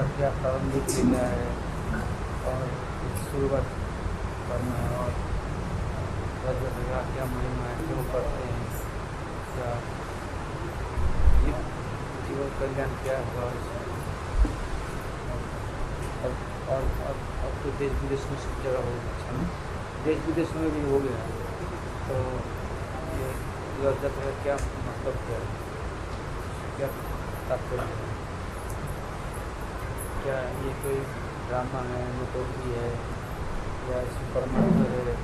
क्या प्रारंभिक लीला है और शुरुआत करना है और रज का क्या महिमा है, क्यों करते हैं, क्या जीवन कल्याण क्या हुआ अब तो देश विदेश में सब जगह हो गया है, देश विदेश में भी हो गया। तो ये रज का क्या मतलब क्या है, क्या तात्पर्य है, क्या ये कोई ड्रामा है, मिथोलॉजी है या इसमें परमार्थ है?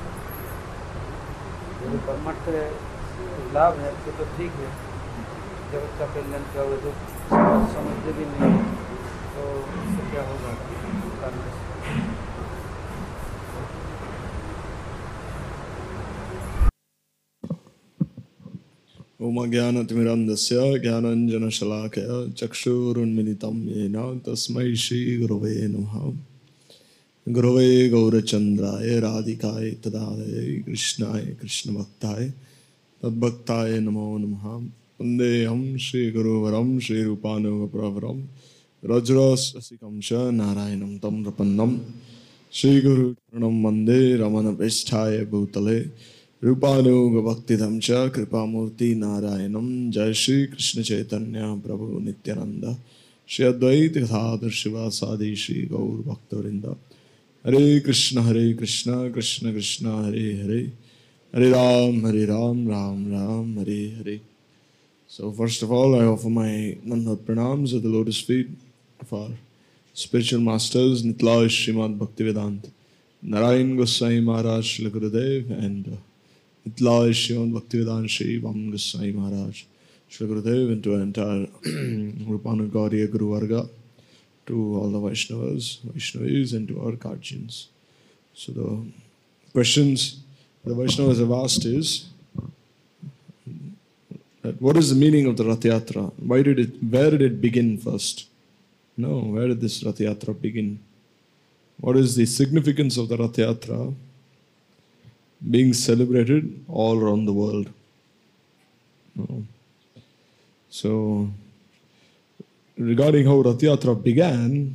यदि परमार्थ है लाभ है तो ठीक है, जगत का कल्याण क्या होगा, जो समझते भी नहीं तो उससे क्या होगा करने से। ओम ज्ञानतिमिरन्धस्य ज्ञानाञ्जनशलाकया चक्षुरुन्मिलितं येन तस्मै श्रीगुरवे नमः। गुरवे गौरचन्द्राय राधिकाय तदालये कृष्णाय कृष्णभक्ताय तद्भक्ताय नमो नमः। वन्देऽहं श्रीगुरुवरं श्रीरूपानुगप्रवरं रजरसरसिकं च नारायणं तं प्रपन्नं श्रीगुरुचरणं वन्दे रमणपृष्ठाय भूतले रूपानुग भक्तिधम च कृपामूर्ति नारायणं। जय श्री कृष्ण चैतन्य प्रभु नित्यानंद श्री अद्वैत गदाधर शिवासादि श्री गौर भक्तवृंद। हरे कृष्ण कृष्ण कृष्ण हरे हरे, हरे Ram Ram Ram Hare Hare. So first of all, I offer my Nandhat pranams at the lotus feet of our spiritual masters Nitlaj Srimad Bhaktivedanta Narayan Goswami Maharaj Shri Gurudev and Nitlaj Srimad Bhaktivedanta Shri Vam Goswami Maharaj Shri Gurudev, and to our entire Rupanugariya Guru Varga, to all the Vaishnavis and to our guardians. So the questions the Vaishnavas have asked is that what is the meaning of the Rath Yatra? Where did it begin first? No, where did this Rath Yatra begin? What is the significance of the Rath Yatra being celebrated all around the world? No. So, regarding how Rath Yatra began,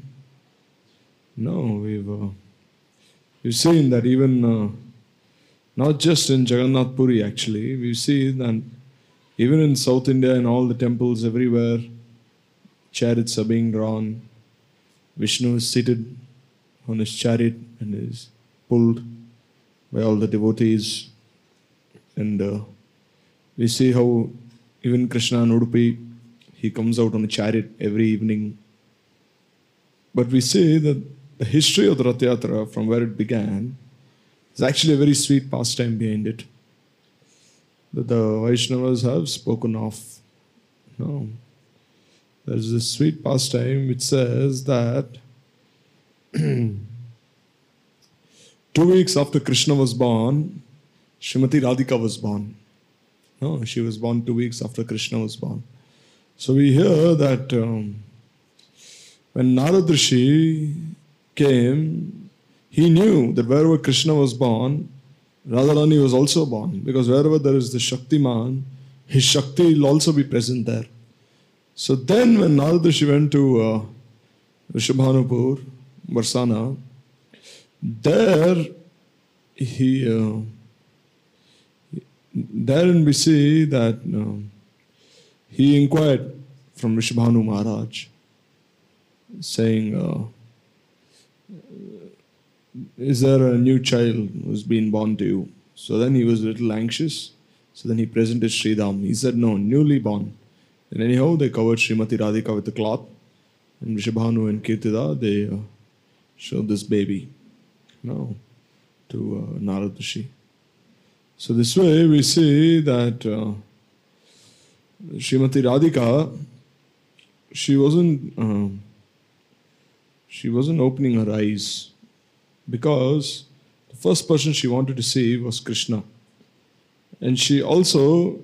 we've seen that even not just in Jagannath Puri actually, we see that even in South India, in all the temples everywhere, chariots are being drawn. Vishnu is seated on his chariot and is pulled by all the devotees. And we see how even Krishna in Udupi, he comes out on a chariot every evening. But we see that the history of the Rath Yatra, from where it began, is actually a very sweet pastime behind it, that the Vaishnavas have spoken of. No. There's this sweet pastime which says that 2 weeks after Krishna was born, Srimati Radhika was born. No, she was born 2 weeks after Krishna was born. So we hear that when Narad Rishi came, he knew that wherever Krishna was born, Radharani was also born, because wherever there is the Shaktiman, his Shakti will also be present there. So then when Narad Rishi went to Rishabhanupur, Varsana, there therein we see that he inquired from Rishabhanu Maharaj, saying, is there a new child who's been born to you? So then he was a little anxious. So then he presented Sridham. He said, no, newly born. And anyhow, they covered Srimati Radhika with a cloth. And Rishabhanu and Kirtida, they showed this baby to Narad Rishi. So this way we see that Srimati Radhika, she wasn't opening her eyes, because the first person she wanted to see was Krishna. And she wasn't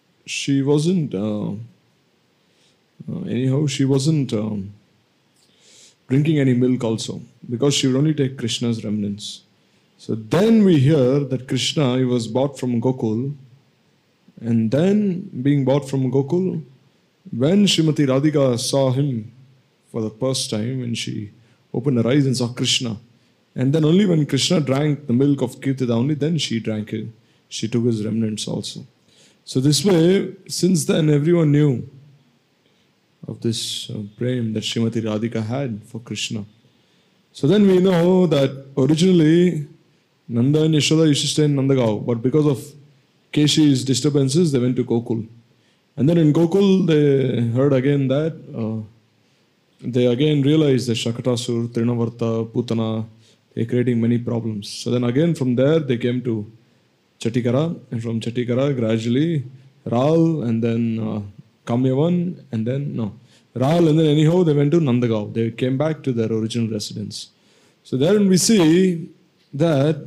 drinking any milk also, because she would only take Krishna's remnants. So then we hear that Krishna, he was bought from Gokul, and then being bought from Gokul, when Srimati Radhika saw him for the first time when she opened her eyes and saw Krishna. And then only when Krishna drank the milk of Kirtida, only then she drank it. She took his remnants also. So this way, since then everyone knew of this prem that Srimati Radhika had for Krishna. So then we know that originally Nanda and Yashoda used to stay in Nandagaon, but because of Keshi's disturbances, they went to Gokul. And then in Gokul, they heard again that they again realized that Shakatasur, Trinavarta, Putana, they're creating many problems. So then again from there, they came to Chatikara, and from Chatikara, gradually Ral, and then Kamyavan, and then Ral, and then anyhow they went to Nandagaon. They came back to their original residence. So then we see that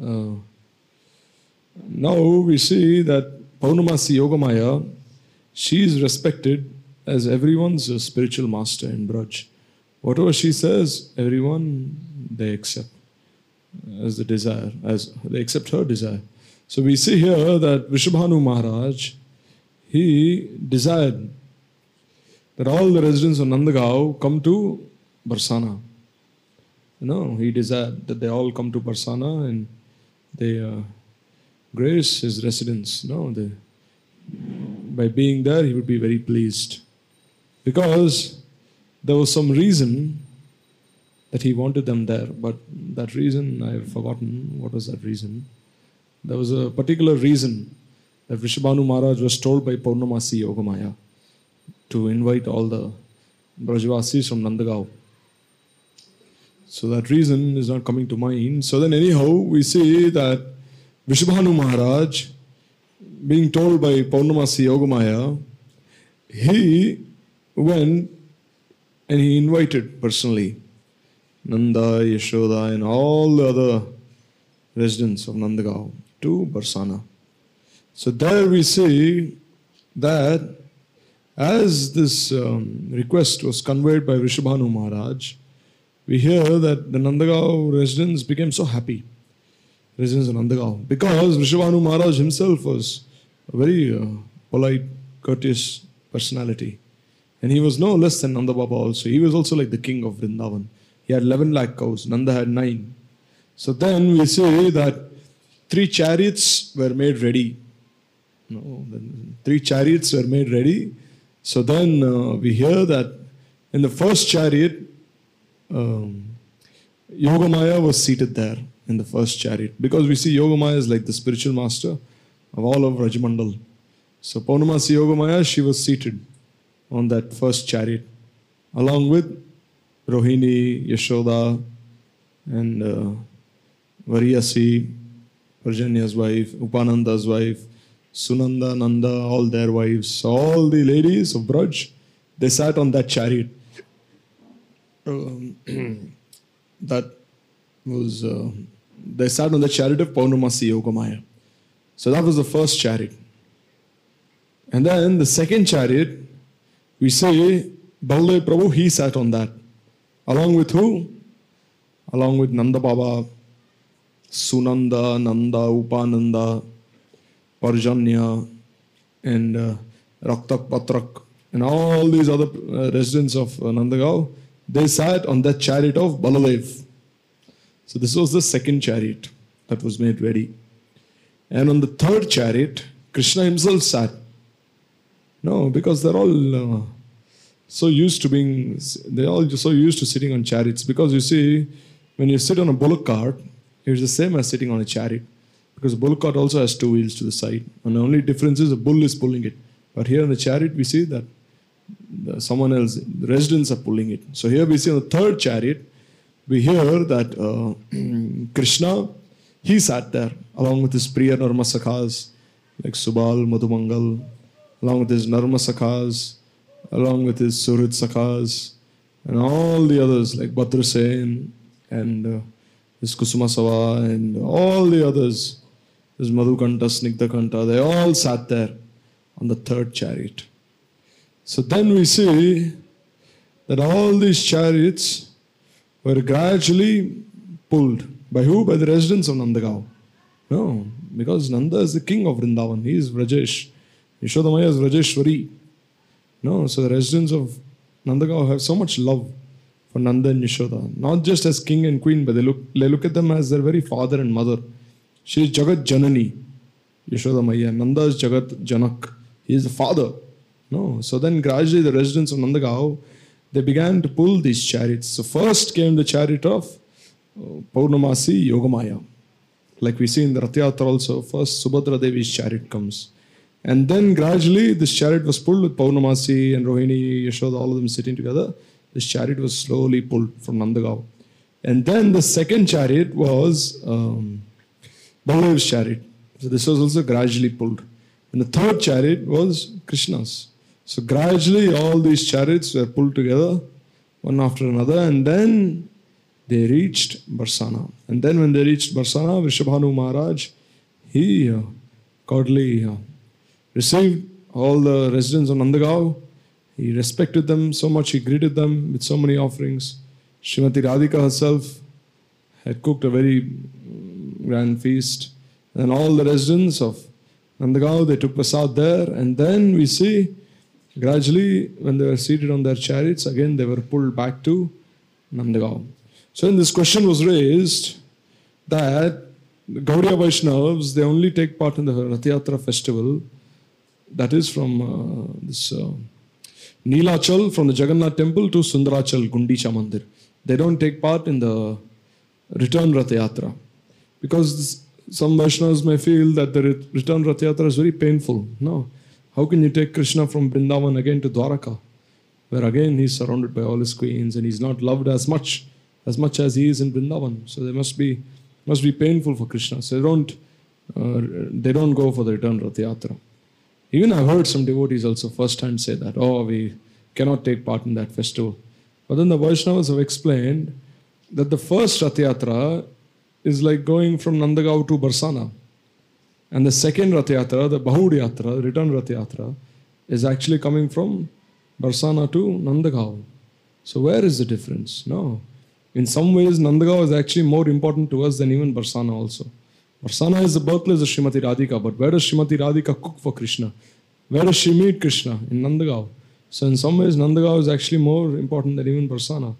now we see that Paurnamasi Yogamaya, she is respected as everyone's spiritual master in Braj. Whatever she says, everyone they accept as the desire, as they accept her desire. So we see here that Vrishabhanu Maharaj, he desired that all the residents of Nandagaon come to Barsana. He desired that they all come to Barsana and they grace his residence. By being there, he would be very pleased. Because there was some reason that he wanted them there, but that reason, I have forgotten. What was that reason? There was a particular reason that Vrishabhanu Maharaj was told by Paurnamasi Yogamaya to invite all the Brajvasis from Nandagaon. So that reason is not coming to mind. So then anyhow, we see that Vrishabhanu Maharaj, being told by Paurnamasi Yogamaya, he went and he invited personally Nanda, Yashoda, and all the other residents of Nandagaon to Barsana. So there we see that as this request was conveyed by Vrishabhanu Maharaj, we hear that the Nandagaon residents became so happy, residents of Nandagaon, because Vrishabhanu Maharaj himself was a very polite, courteous personality. And he was no less than Nanda Baba also. He was also like the king of Vrindavan. He had 11 lakh cows, Nanda had 9. So then we see that 3 chariots were made ready. 3 chariots were made ready. So then we hear that in the first chariot, Yogamaya was seated there in the first chariot. Because we see Yogamaya is like the spiritual master of all of Rajamandal. So Paurnamasi Yogamaya, she was seated on that first chariot, along with Rohini, Yashoda, and Variyasi, Parjanya's wife, Upananda's wife, Sunanda, Nanda, all their wives. So all the ladies of Braj, they sat on that chariot. That was, they sat on the chariot of Paurnamasi Yogamaya. So that was the first chariot. And then the second chariot, we say Baladev Prabhu, he sat on that. Along with who? Along with Nanda Baba, Sunanda, Nanda, Upananda, Parjanya, and Raktak Patrak, and all these other residents of Nandagaon, they sat on that chariot of Baladev. So this was the second chariot that was made ready. And on the third chariot, Krishna himself sat. No, because they're all so used to being, they're all so used to sitting on chariots. Because you see, when you sit on a bullock cart, it's the same as sitting on a chariot. Because a bullock cart also has 2 wheels to the side. And the only difference is the bull is pulling it. But here in the chariot, we see that someone else, the residents are pulling it. So here we see on the third chariot, we hear that Krishna, he sat there along with his Priya Narma Sakhas, like Subal, Madhumangal, along with his Narma Sakhas, along with his Surit Sakhas, and all the others like Bhadrasen and his Kusuma Sava and all the others, his Madhukanta, Snigdakanta, they all sat there on the third chariot. So then we see that all these chariots were gradually pulled. By who? By the residents of Nandagaon. No, because Nanda is the king of Vrindavan. He is Vrajesh. Yashodamaya is Vrajeshwari. No, so the residents of Nandagaon have so much love for Nanda and Yashoda. Not just as king and queen, but they look at them as their very father and mother. She is Jagat Janani, Yashoda Maiya. Nanda is Jagat Janak. He is the father. No. So then gradually the residents of Nandagaon, they began to pull these chariots. So first came the chariot of Purnamasi Yogamaya. Like we see in the Rath Yatra also, first Subhadra Devi's chariot comes. And then gradually this chariot was pulled with Purnamasi and Rohini, Yashoda, all of them sitting together. This chariot was slowly pulled from Nandagaon. And then the second chariot was Baladev's chariot. So this was also gradually pulled. And the third chariot was Krishna's. So gradually all these chariots were pulled together, one after another, and then they reached Barsana. And then when they reached Barsana, Vrishabhanu Maharaj, he godly received all the residents of Nandagaon. He respected them so much, he greeted them with so many offerings. Srimati Radhika herself had cooked a very grand feast. And all the residents of Nandagaon, they took prasad there. And then we see, gradually, when they were seated on their chariots, again they were pulled back to Nandagaon. So when this question was raised, that the Gaudiya Vaishnavas, they only take part in the Rath Yatra festival, that is from this Neelachal, from the Jagannath temple to Sundarachal, Gundicha Mandir. They don't take part in the return Rath Yatra. Because some Vaishnavas may feel that the return Rath Yatra is very painful. No. How can you take Krishna from Vrindavan again to Dwaraka, where again he's surrounded by all his queens and he's not loved as much as he is in Vrindavan. So they must be painful for Krishna. So they don't go for the return Rath Yatra. Even I've heard some devotees also first hand say that, we cannot take part in that festival. But then the Vaishnavas have explained that the first Rath Yatra is like going from Nandagaon to Barsana. And the second Rath Yatra, the Bahud Yatra, the return Rath Yatra, is actually coming from Barsana to Nandagaon. So where is the difference? No. In some ways, Nandagaon is actually more important to us than even Barsana also. Barsana is the birthplace of Srimati Radhika, but where does Srimati Radhika cook for Krishna? Where does she meet Krishna? In Nandagaon. So in some ways, Nandagaon is actually more important than even Barsana,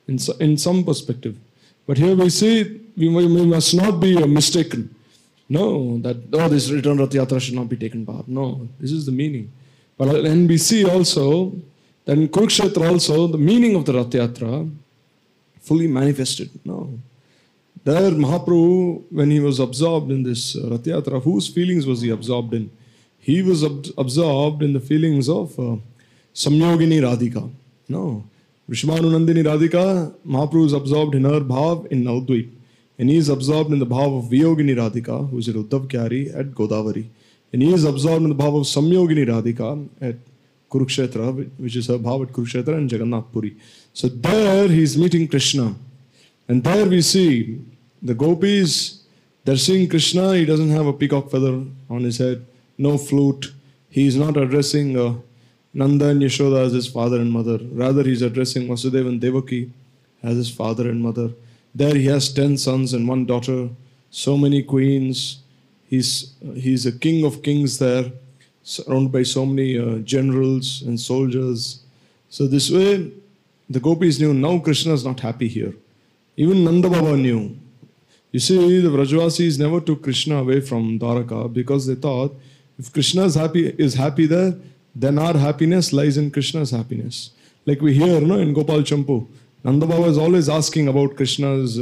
in some perspective. But here we see, we must not be mistaken. No, that this return Rath Yatra should not be taken part. No, this is the meaning. But then we see also, that in Kurukshetra also, the meaning of the Rath Yatra fully manifested. No. There, Mahaprabhu, when he was absorbed in this Rath Yatra, whose feelings was he absorbed in? He was absorbed in the feelings of Samyogini Radhika. No. Vrishabhanu Nandini Radhika, Mahaprabhu is absorbed in her bhav in Navadvip. And he is absorbed in the bhav of Viyogini Radhika, who is at Uddhav Kyari at Godavari. And he is absorbed in the bhav of Samyogini Radhika at Kurukshetra, which is her bhav at Kurukshetra and Jagannath Puri. So there he is meeting Krishna. And there we see the gopis, they're seeing Krishna, he doesn't have a peacock feather on his head, no flute. He is not addressing Nanda and Yashoda as his father and mother. Rather, he is addressing Vasudeva and Devaki as his father and mother. There he has 10 sons and 1 daughter, so many queens. He's a king of kings there, surrounded by so many generals and soldiers. So this way, the gopis knew now Krishna is not happy here. Even Nanda Baba knew. You see, the Vrajavasis never took Krishna away from Dwaraka because they thought, if Krishna is happy there, then our happiness lies in Krishna's happiness. Like we hear in Gopal Champu, Nanda Baba is always asking about Krishna's,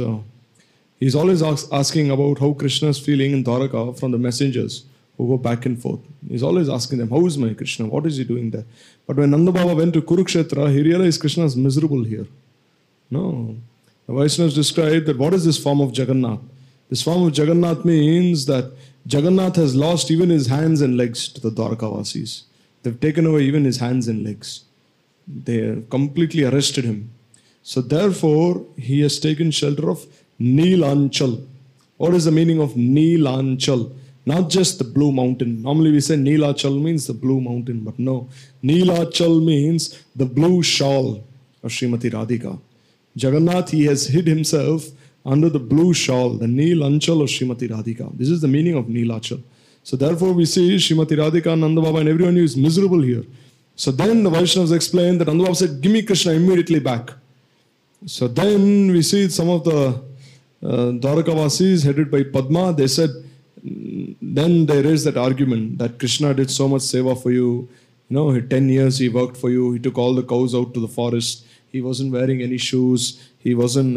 he's always asking about how Krishna is feeling in Dwaraka from the messengers who go back and forth. He's always asking them, how is my Krishna? What is he doing there? But when Nanda Baba went to Kurukshetra, he realized Krishna is miserable here. No. The Vaishnavas described that what is this form of Jagannath? This form of Jagannath means that Jagannath has lost even his hands and legs to the Dwarkavasis. They've taken away even his hands and legs. They completely arrested him. So therefore, he has taken shelter of Neelanchal. What is the meaning of Neelanchal? Not just the blue mountain. Normally we say Neelachal means the blue mountain, but no. Neelachal means the blue shawl of Srimati Radhika. Jagannath, he has hid himself under the blue shawl, the Neelanchal of Srimati Radhika. This is the meaning of Neelachal. So therefore we see Srimati Radhika, Nanda Baba and everyone who is miserable here. So then the Vaishnavas explained that Nanda Baba said, give me Krishna immediately back. So then we see some of the Dwarakavasis headed by Padma, they said, then they raised that argument that Krishna did so much seva for you. 10 years he worked for you. He took all the cows out to the forest. He wasn't wearing any shoes. He wasn't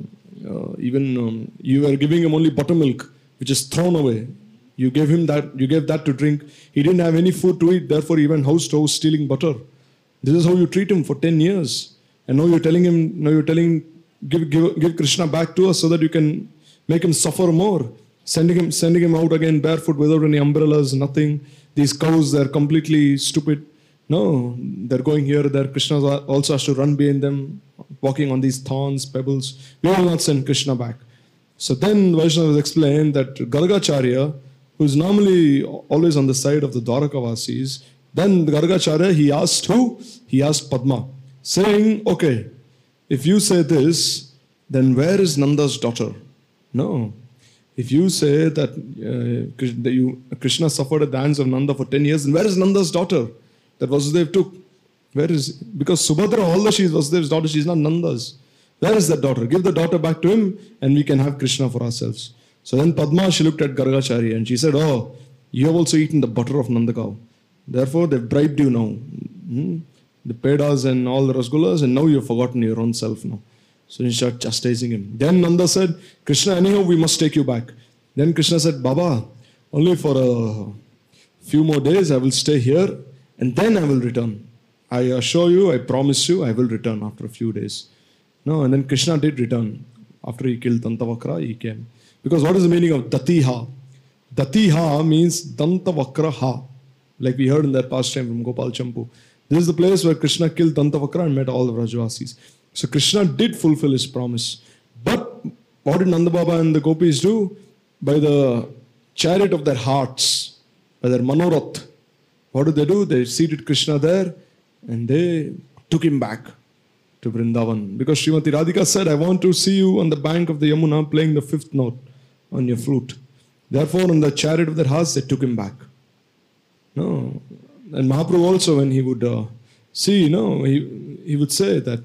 you were giving him only buttermilk, which is thrown away. You gave him that. You gave that to drink. He didn't have any food to eat. Therefore, he went house to house stealing butter. This is how you treat him for 10 years. And now you're telling him, give Krishna back to us so that you can make him suffer more. Sending him out again barefoot without any umbrellas, nothing. These cows, they're completely stupid. No, they're going here, there. Krishna also has to run behind them, walking on these thorns, pebbles. We will not send Krishna back. So then Vaishnavas explained that Gargacharya, who is normally always on the side of the Dwarakavasis, then Gargacharya, he asked who? He asked Padma, saying, okay, if you say this, then where is Nanda's daughter? No. If you say that Krishna suffered at the hands of Nanda for 10 years, then where is Nanda's daughter that Vasudev took? Where is? Because Subhadra, although she is Vasudev's daughter, she is not Nanda's. Where is that daughter? Give the daughter back to him and we can have Krishna for ourselves. So then Padma, she looked at Gargacharya and she said, oh, you have also eaten the butter of Nanda cow. Therefore, they've bribed you now. The pedas and all the rasgullas, and now you've forgotten your own self now. So he started chastising him. Then Nanda said, Krishna, anyhow, we must take you back. Then Krishna said, Baba, only for a few more days I will stay here and then I will return. I assure you, I promise you, I will return after a few days. No, and then Krishna did return. After he killed Dantavakra, he came. Because what is the meaning of Datiha? Datiha means Dantavakra ha. Like we heard in that pastime from Gopal Champu. This is the place where Krishna killed Dantavakra and met all the Vrajavasis. So Krishna did fulfill his promise. But what did Nanda Baba and the gopis do? By the chariot of their hearts, by their manorath, what did they do? They seated Krishna there and they took him back to Vrindavan. Because Srimati Radhika said, I want to see you on the bank of the Yamuna playing the fifth note on your flute. Therefore, on the chariot of their hearts, they took him back. No. And Mahaprabhu also, when he would he would say that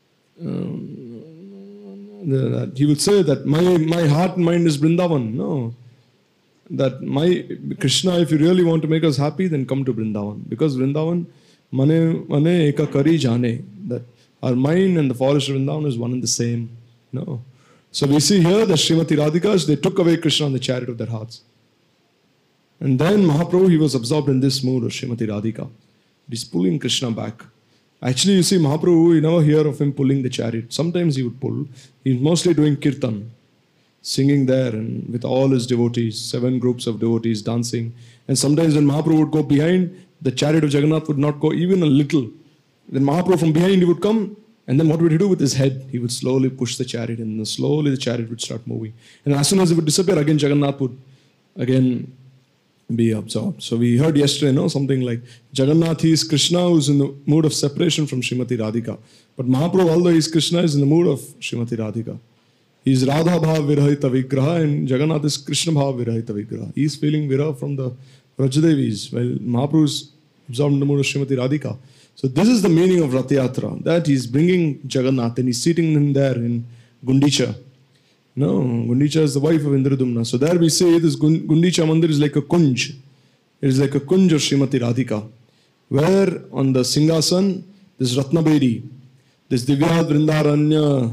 he would say that my heart and mind is Vrindavan. No. That my Krishna, if you really want to make us happy, then come to Vrindavan. Because Vrindavan, mane eka kari jane. That our mind and the forest of Vrindavan is one and the same. No. So we see here that Srimati Radhika, they took away Krishna on the chariot of their hearts. And then Mahaprabhu, he was absorbed in this mood of Srimati Radhika. He's pulling Krishna back. Actually, you see, Mahaprabhu, you never hear of him pulling the chariot. Sometimes he would pull. He's mostly doing kirtan, singing there and with all his devotees, 7 groups of devotees dancing. And sometimes when Mahaprabhu would go behind, the chariot of Jagannath would not go even a little. Then Mahaprabhu from behind, he would come. And then what would he do with his head? He would slowly push the chariot and slowly the chariot would start moving. And as soon as it would disappear, again Jagannath would again be absorbed. So we heard yesterday, something like Jagannath, he is Krishna who's in the mood of separation from Srimati Radhika. But Mahaprabhu, although he is Krishna, is in the mood of Srimati Radhika. He is Radha Bhav Virahita Vigraha and Jagannath is Krishna Bhav Virahita Vigraha. He is feeling Viraha from the Vrajadevis, while Mahaprabhu is absorbed in the mood of Srimati Radhika. So this is the meaning of Rath Yatra, that he is bringing Jagannath and he is seating him there in Gundicha. No, Gundicha is the wife of Indradumna. So there we say this Gundicha Mandir is like a kunj. It is like a kunj of Srimati Radhika. Where on the Singhasan, this Ratnabedi, this Divyad Vrindaranya,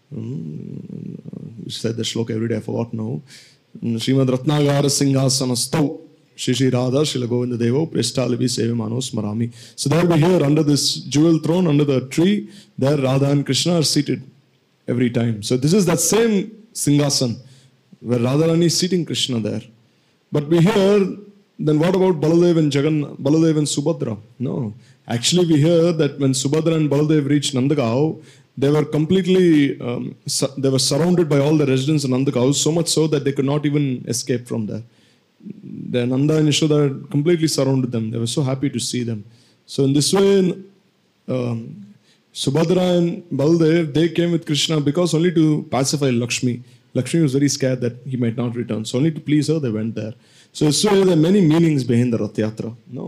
we said the shloka every day, I forgot now. Srimad Ratnagara Singhasana Stau. Shri Radha Srila Govinda Devo Prestalibi Sevimano Smarami. So there we hear under this jewel throne, under the tree, there Radha and Krishna are seated every time. So this is that same Singhasan where Radharani is seating Krishna there. But we hear, then what about Baladev and Baladev and Subhadra? No. Actually we hear that when Subhadra and Baladev reached Nandagaon, they were completely, they were surrounded by all the residents of Nandagaon, so much so that they could not even escape from there. The Nanda and Yashoda completely surrounded them. They were so happy to see them. So in this way, Subhadra and Baladev, they came with Krishna because only to pacify Lakshmi. Lakshmi was very scared that he might not return. So only to please her, they went there. So there are many meanings behind the Rath Yatra. No.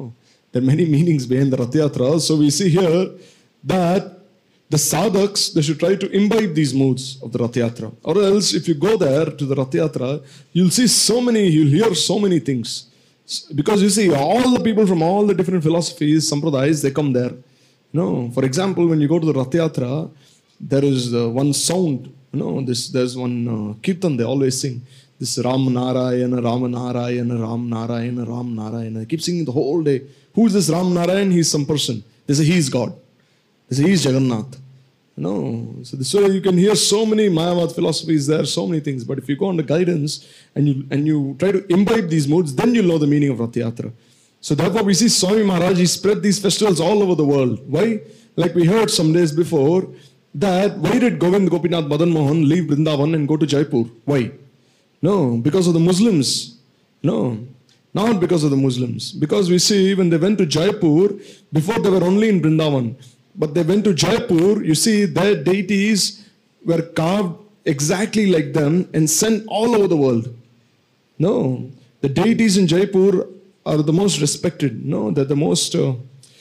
There are many meanings behind the Rath Yatra. So we see here that the sadhaks, they should try to imbibe these moods of the Rath Yatra. Or else, if you go there to the Rath Yatra, you'll hear so many things. Because you see, all the people from all the different philosophies, sampradayas, they come there. For example, when you go to the Rath Yatra, there is one sound. There's one kirtan they always sing. This Ram Narayana, Ram Narayana, Ram Narayana, Ram Narayana. They keep singing the whole day. Who is this Ram Narayan? He's some person. They say he is God. They say he is Jagannath. So this way you can hear so many Mayavad philosophies there, so many things. But if you go on the guidance and you try to imbibe these moods, then you'll know the meaning of Rath Yatra. So therefore we see Swami Maharaj, he spread these festivals all over the world. Why? Like we heard some days before, that why did Govind Gopinath Madan Mohan leave Vrindavan and go to Jaipur? Why? No, because of the Muslims. No, not because of the Muslims. Because we see when they went to Jaipur, before they were only in Vrindavan. But they went to Jaipur, you see their deities were carved exactly like them and sent all over the world. No, the deities in Jaipur are the most respected. No, they're the most, if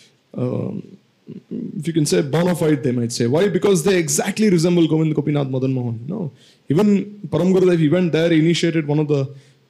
you can say, bona fide, they might say. Why? Because they exactly resemble Govind Gopinath Madan Mohan. No, even Param Gurudev, he went there, he initiated one of the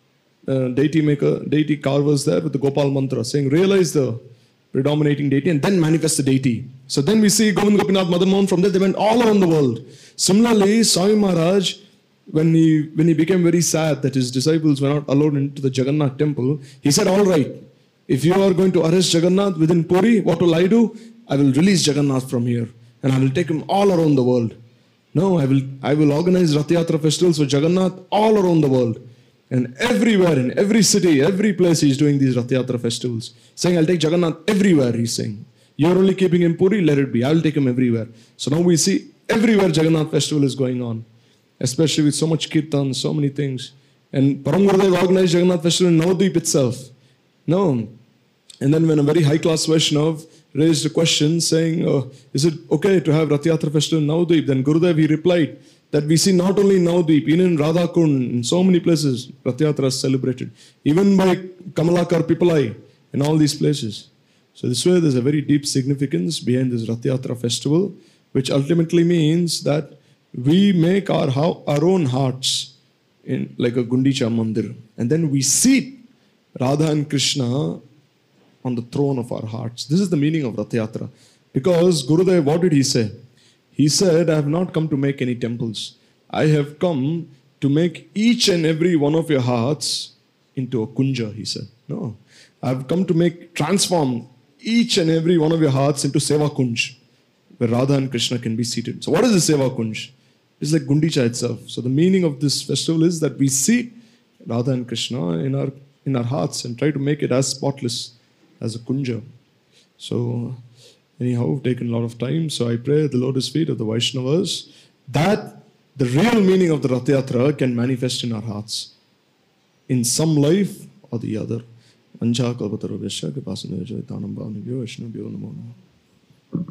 deity carvers there with the Gopal mantra, saying, realize the predominating deity and then manifest the deity. So then we see Govind Gopinath Madan Mohan, from there they went all around the world. Similarly, Swami Maharaj, when he became very sad that his disciples were not allowed into the Jagannath temple, he said, all right, if you are going to arrest Jagannath within Puri, what will I do? I will release Jagannath from here and I will take him all around the world. No, I will organize Rath Yatra festivals for Jagannath all around the world. And everywhere, in every city, every place, he's doing these Rath Yatra festivals. Saying, I'll take Jagannath everywhere, he's saying. You're only keeping him Puri, let it be. I'll take him everywhere. So now we see everywhere Jagannath festival is going on. Especially with so much kirtan, so many things. And Param Gurudev organized Jagannath festival in Navadvip itself. No. And then when a very high-class Vaishnav raised a question saying, is it okay to have Rath Yatra festival in Navadvip? Then Gurudev, he replied, that we see not only in Navadvip, even in Radhakund, in so many places, Rath Yatra is celebrated. Even by Kamalakar Pipalai, in all these places. So this way there's a very deep significance behind this Rath Yatra festival, which ultimately means that we make our own hearts in like a Gundicha Mandir. And then we seat Radha and Krishna on the throne of our hearts. This is the meaning of Rath Yatra. Because Gurudev, what did he say? He said, I have not come to make any temples. I have come to make each and every one of your hearts into a kunja, he said. No, I have come to transform each and every one of your hearts into Seva Kunj, where Radha and Krishna can be seated. So what is the Seva Kunj? It's like Gundicha itself. So the meaning of this festival is that we seat Radha and Krishna in our hearts and try to make it as spotless as a kunja. So anyhow, we've taken a lot of time. So I pray at the lotus feet of the Vaishnavas that the real meaning of the Rath Yatra can manifest in our hearts in some life or the other. Ancha kalpatarabhyasya kripasinudhaya tanam bhavnibhyo Vaishnavabhyo namo namaha.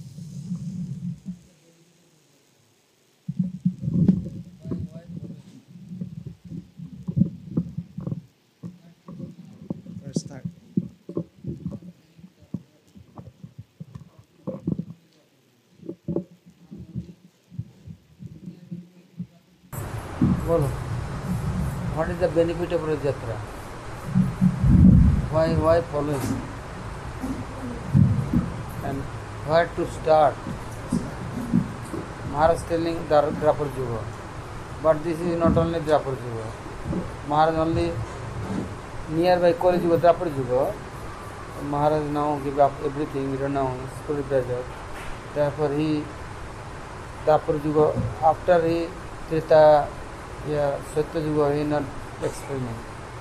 What is the benefit of Rath Yatra? Why following? And where to start? Maharaj telling Drapar Yuga. But this is not only Drapar Yuga. Maharaj only nearby Kali Yuga, Drapar Yuga. Maharaj now give up everything, we don't know, spirit desert. Therefore he, Drapar Yuga, after he Treta, Satya Yuga, he not explaining.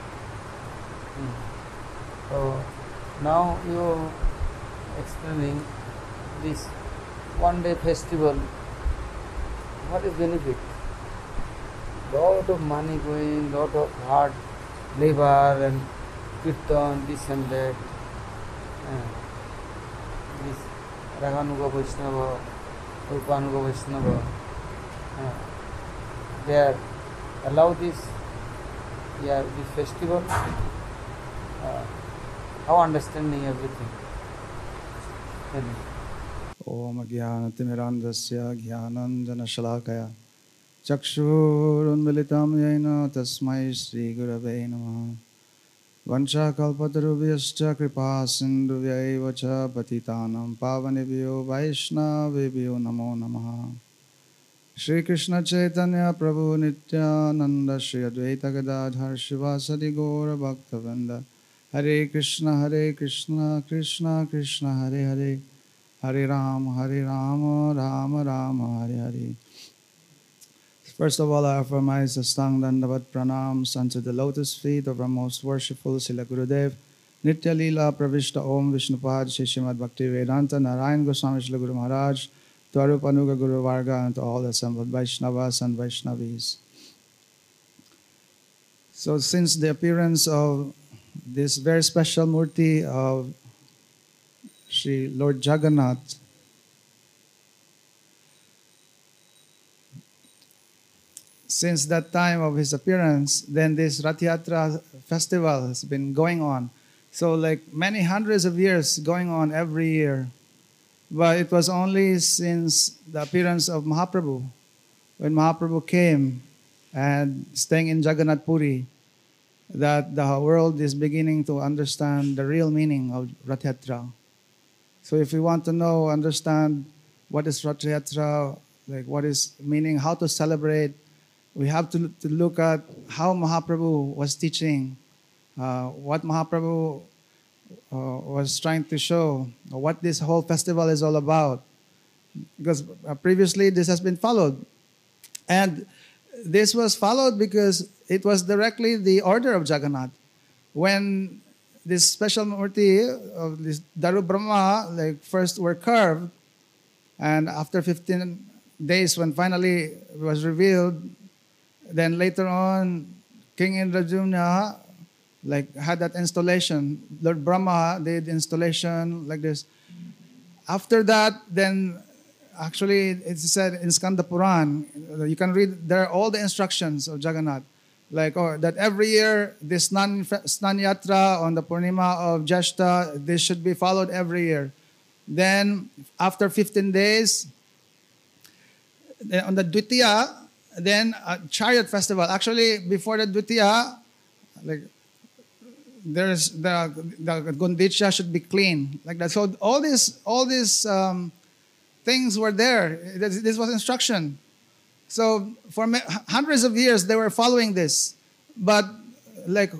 So now you explaining this one day festival. What is benefit? Lot of money going, lot of hard labor and kirtan, this and that. This Raganuga Vaishnava, Rupanuga Vaishnava. They are allow this festival. how understanding everything. Tell me. Om Jnanatimirandasya Jnananjanashalakaya Chakshurunmilitam Yena Tasmai Shri Gurave Namaha Vanchakalpatarubhyascha Kripa Sindhuvyaiva cha Patitanam Pavanebhyo Vaishnavebhyo Namo Namaha Shri Krishna Chaitanya Prabhu Nityananda Shri Advaita Gadadhar Shivasadi Gaura Bhaktavinda Hare Krishna Krishna Krishna Hare Hare Hare Rama, Rama Rama, Hare Hare. First of all, I offer my Sastang Dandavat Pranams unto the lotus feet of our most worshipful Srila Gurudev, Nitya Leela Pravishta Om Vishnupad Shri Srimad Bhakti Vedanta Narayan Goswami Srila Guru Maharaj, to Arupanuga Guru Varga, and to all assembled Vaishnavas and Vaishnavis. So since the appearance of this very special Murti of Sri Lord Jagannath, since that time of his appearance, then this Rath Yatra festival has been going on. So like many hundreds of years going on every year. But it was only since the appearance of Mahaprabhu, when Mahaprabhu came and staying in Jagannath Puri, that the world is beginning to understand the real meaning of Rath Yatra. So if we want to know, understand what is Rath Yatra, like what is meaning, how to celebrate, we have to look at how Mahaprabhu was teaching, what Mahaprabhu was trying to show, what this whole festival is all about. Because previously this has been followed. And this was followed because it was directly the order of Jagannath. When this special murti of this Daru Brahma like first were carved, and after 15 days when finally it was revealed, then later on King Indradyumna like had that installation. Lord Brahma did installation like this. After that, then actually it's said in Skanda Puran, you can read there are all the instructions of Jagannath. Like that every year this Snan Yatra on the Purnima of Jeshta, this should be followed every year. Then after 15 days, then on the Dvitiya, then a chariot festival. Actually, before the Dvitiya, like there's the Gundicha should be clean like that. So all these things were there. This was instruction. So for hundreds of years they were following this, but like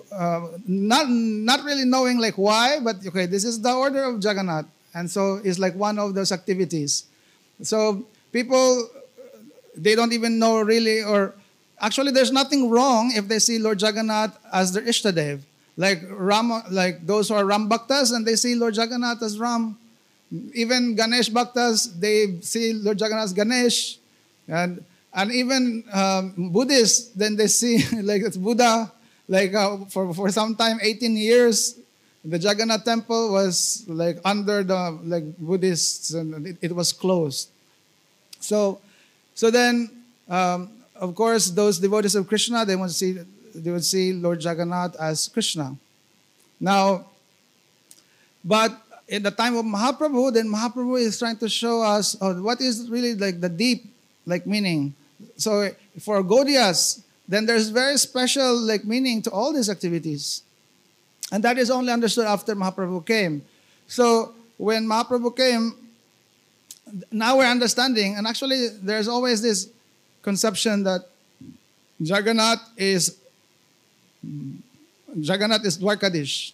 not really knowing like why. But okay, this is the order of Jagannath, and so it's like one of those activities. So people they don't even know really, or actually there's nothing wrong if they see Lord Jagannath as their Ishtadev. Like Ram, like those who are Ram Bhaktas and they see Lord Jagannath as Ram. Even Ganesh Bhaktas, they see Lord Jagannath as Ganesh. And even Buddhists, then they see like it's Buddha. Like for some time, 18 years, the Jagannath temple was like under the like Buddhists, and it was closed. So then, of course, those devotees of Krishna, they would see Lord Jagannath as Krishna. Now, but in the time of Mahaprabhu, then Mahaprabhu is trying to show us what is really like the deep like meaning. So for Gaudiyas, then there's very special like meaning to all these activities. And that is only understood after Mahaprabhu came. So when Mahaprabhu came, now we're understanding, and actually there's always this conception that Jagannath is Dwarkadish.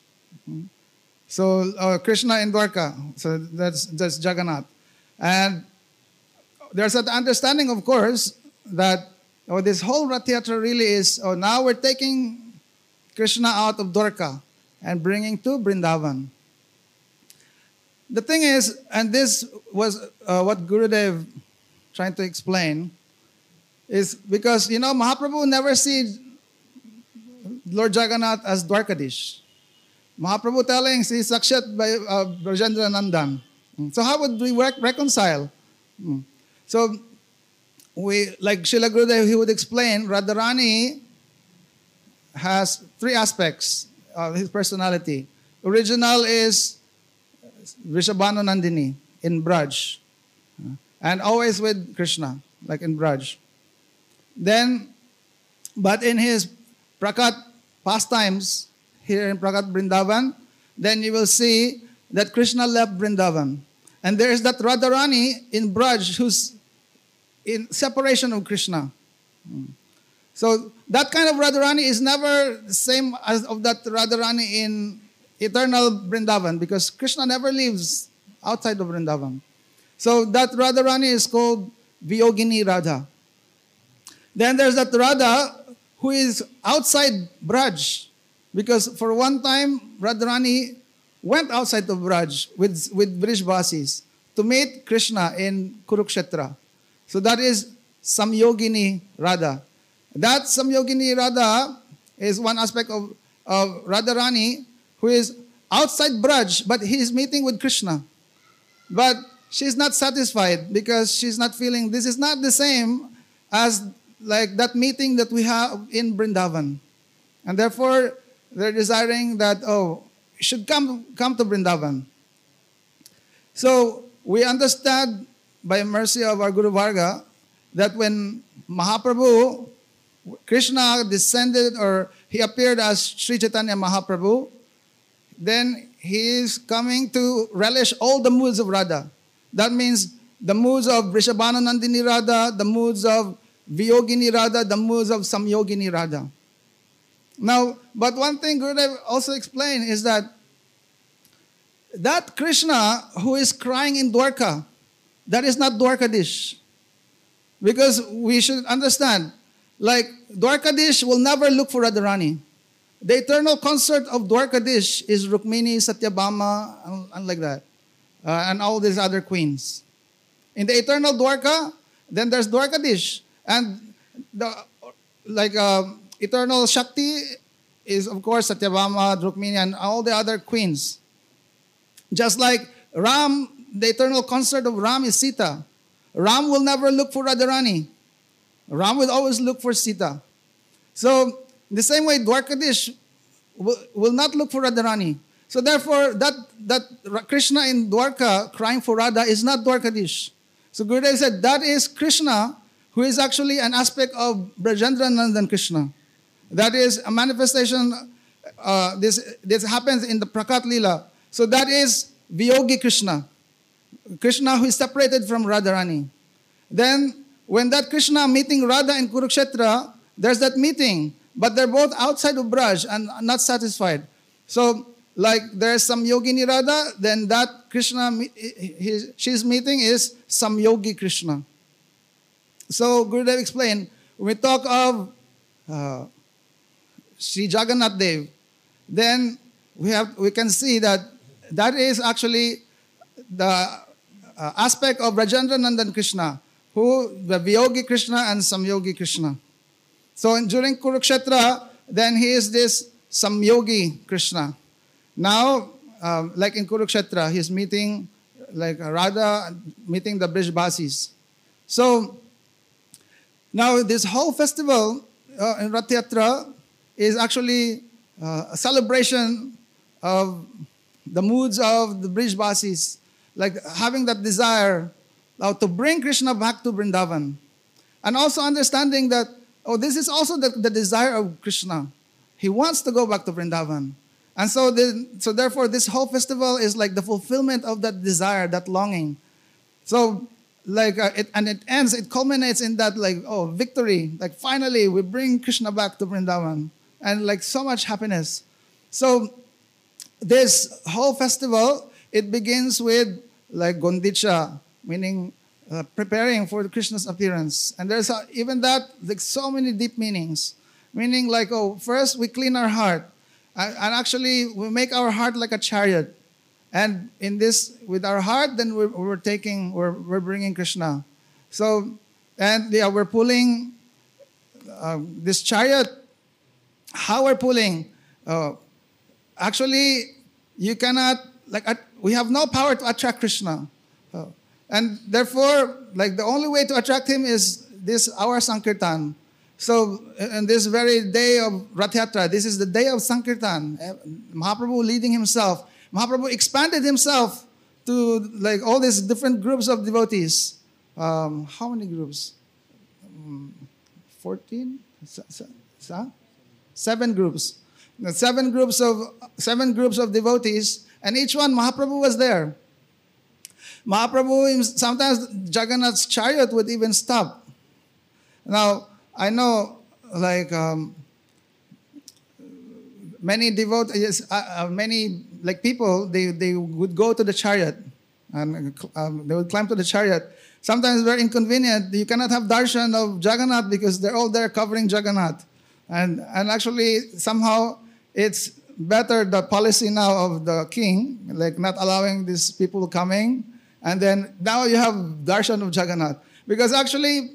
So Krishna in Dwarka, so that's Jagannath. And there's an understanding, of course, that this whole Rath Yatra really is, now we're taking Krishna out of Dwarka and bringing to Vrindavan. The thing is, and this was what Gurudev trying to explain, is because, Mahaprabhu never sees Lord Jagannath as Dwarkadish. Mahaprabhu telling si Sakshat by Brajendra Nandan. So how would we reconcile? So like Srila Gurudev, he would explain, Radharani has three aspects of his personality. original is Vrishabhanu Nandini in Braj. And always with Krishna, like in Braj. Then, but in his Prakat pastimes, here in Prakat Vrindavan, then you will see that Krishna left Vrindavan. And there is that Radharani in Braj who's in separation of Krishna. So that kind of Radharani is never the same as of that Radharani in eternal Vrindavan, because Krishna never lives outside of Vrindavan. So that Radharani is called Viyogini Radha. Then there's that Radha who is outside Braj, because for one time Radharani went outside of Braj with Vrishbasis to meet Krishna in Kurukshetra. So that is Samyogini Radha. That Samyogini Radha is one aspect of Radharani who is outside Braj, but he is meeting with Krishna. But she's not satisfied because she's not feeling this is not the same as like that meeting that we have in Vrindavan. And therefore, they're desiring that, should come to Vrindavan. So, we understand by mercy of our Guru Varga that when Mahaprabhu, Krishna descended or he appeared as Sri Chaitanya Mahaprabhu, then he is coming to relish all the moods of Radha. That means the moods of Vrishabhanu Nandini Radha, the moods of Viyogini Radha, the moods of Samyogini Radha. Now, but one thing Gurudev also explained is that Krishna who is crying in Dwarka, that is not Dwarkadish. Because we should understand, like Dwarkadish will never look for Radharani. The eternal consort of Dwarkadish is Rukmini, Satyabhama, and like that. And all these other queens. In the eternal Dwarka, then there's Dwarkadish. And the eternal Shakti is, of course, Satyabhama, Rukmini, and all the other queens. Just like Ram, the eternal consort of Ram is Sita. Ram will never look for Radharani. Ram will always look for Sita. So, in the same way, Dwarkadish will not look for Radharani. So therefore, that Krishna in Dwarka crying for Radha is not Dwarkadish. So Gurudev said that is Krishna, who is actually an aspect of Brajendra Nandan Krishna. That is a manifestation, this happens in the Prakat Lila. So that is Viyogi Krishna. Krishna who is separated from Radharani. Then, when that Krishna meeting Radha in Kurukshetra, there's that meeting, but they're both outside of Braj and not satisfied. So, like there's some Yogini Radha, then that Krishna, she's meeting is some Yogi Krishna. So Gurudev explained, when we talk of Sri Jagannath Dev, then we can see that is actually the aspect of Rajendra Nandan Krishna, who the Viyogi Krishna and Samyogi Krishna. So during Kurukshetra, then he is this Samyogi Krishna. Now, like in Kurukshetra, he's meeting like Radha, meeting the Brijbasis. So, now this whole festival in Rath Yatra is actually a celebration of the moods of the Brijbasis, like having that desire to bring Krishna back to Vrindavan. And also understanding that, this is also the desire of Krishna. He wants to go back to Vrindavan. And so therefore, this whole festival is like the fulfillment of that desire, that longing. So, like, it culminates in that, like, victory. Like, finally, we bring Krishna back to Vrindavan. And, like, so much happiness. So, this whole festival, it begins with, like, Gondicha, meaning preparing for Krishna's appearance. And there's even that, like, so many deep meanings. Meaning, like, first we clean our heart. And actually, we make our heart like a chariot. And in this, with our heart, then we're bringing Krishna. So, and we're pulling this chariot. How we're pulling? Actually, you cannot, we have no power to attract Krishna. And therefore, like the only way to attract him is this, our Sankirtan. So, in this very day of Rath Yatra, this is the day of Sankirtan. Mahaprabhu leading himself. Mahaprabhu expanded himself to like all these different groups of devotees. How many groups? 14? 7 groups. Seven groups of devotees, and each one Mahaprabhu was there. Mahaprabhu, sometimes Jagannath's chariot would even stop. Now, I know, like many devotees, many like people, they would go to the chariot and they would climb to the chariot. Sometimes very inconvenient. You cannot have darshan of Jagannath because they're all there covering Jagannath, and actually somehow it's better the policy now of the king, like not allowing these people coming, and then now you have darshan of Jagannath because actually.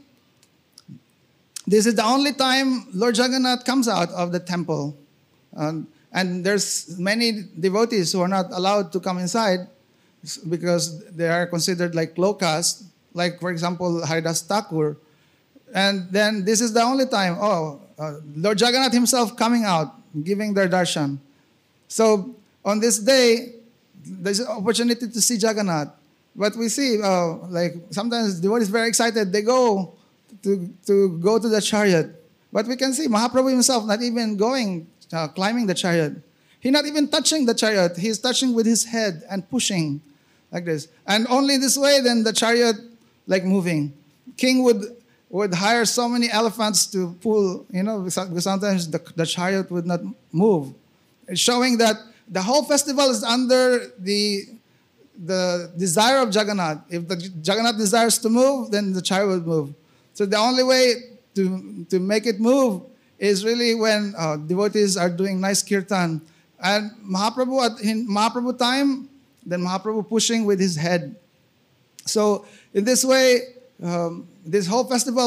This is the only time Lord Jagannath comes out of the temple. And there's many devotees who are not allowed to come inside because they are considered like low caste, like, for example, Haridas Thakur. And then this is the only time, Lord Jagannath himself coming out, giving their darshan. So on this day, there's an opportunity to see Jagannath. But we see, like sometimes devotees very excited, they go to go to the chariot. But we can see Mahaprabhu himself not even going, climbing the chariot. He's not even touching the chariot. He's touching with his head and pushing like this. And only this way, then the chariot like moving. King would hire so many elephants to pull, because sometimes the chariot would not move. It's showing that the whole festival is under the desire of Jagannath. If the Jagannath desires to move, then the chariot will move. So the only way to make it move is really when devotees are doing nice kirtan. And Mahaprabhu, in Mahaprabhu time, then Mahaprabhu pushing with his head. So in this way, this whole festival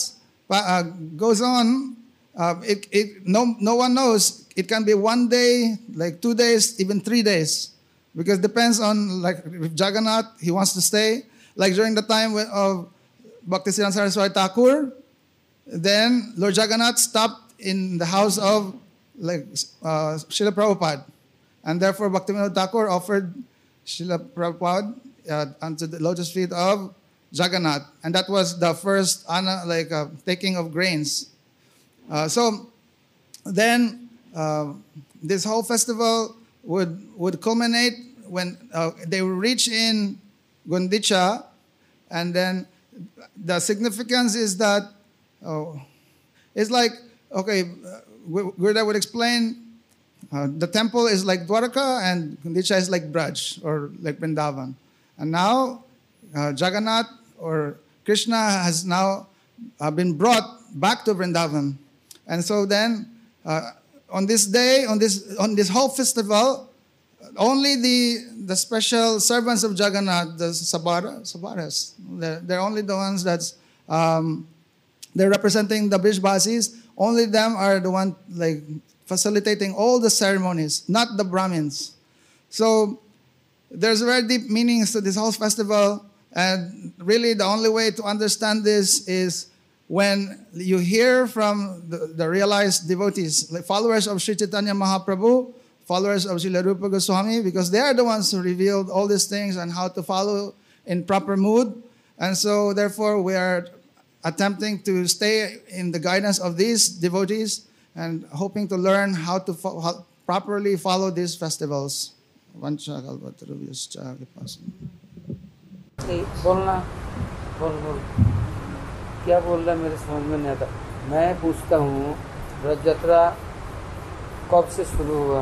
goes on. No one knows. It can be 1 day, like 2 days, even 3 days. Because it depends on, like, if Jagannath, he wants to stay. Like during the time of Bhaktisiddhanta Saraswati Thakur, then Lord Jagannath stopped in the house of Srila Prabhupada. And therefore Bhaktivinoda Thakur offered Srila Prabhupada unto the lotus feet of Jagannath. And that was the first taking of grains. So then this whole festival would culminate when they would reach in Gundicha, and then the significance is that it's like, Gurudev would explain the temple is like Dwarka and Gundicha is like Braj or like Vrindavan. And now Jagannath or Krishna has now been brought back to Vrindavan. And so then on this day, on this whole festival, only the special servants of Jagannath, the Sabaras, they're only the ones that's they're representing the Brishbasis. Only them are the one like facilitating all the ceremonies, not the Brahmins. So there's very deep meanings to this whole festival, and really the only way to understand this is when you hear from the realized devotees, like followers of Sri Chaitanya Mahaprabhu, followers of Srila Rupa Goswami, because they are the ones who revealed all these things and how to follow in proper mood. And so therefore we are attempting to stay in the guidance of these devotees and hoping to learn how to properly follow these festivals. बोलना बोल क्या बोल रहा है मेरे समझ में नहीं आता। मैं पूछता हूँ रथ यात्रा कब से शुरू हुआ,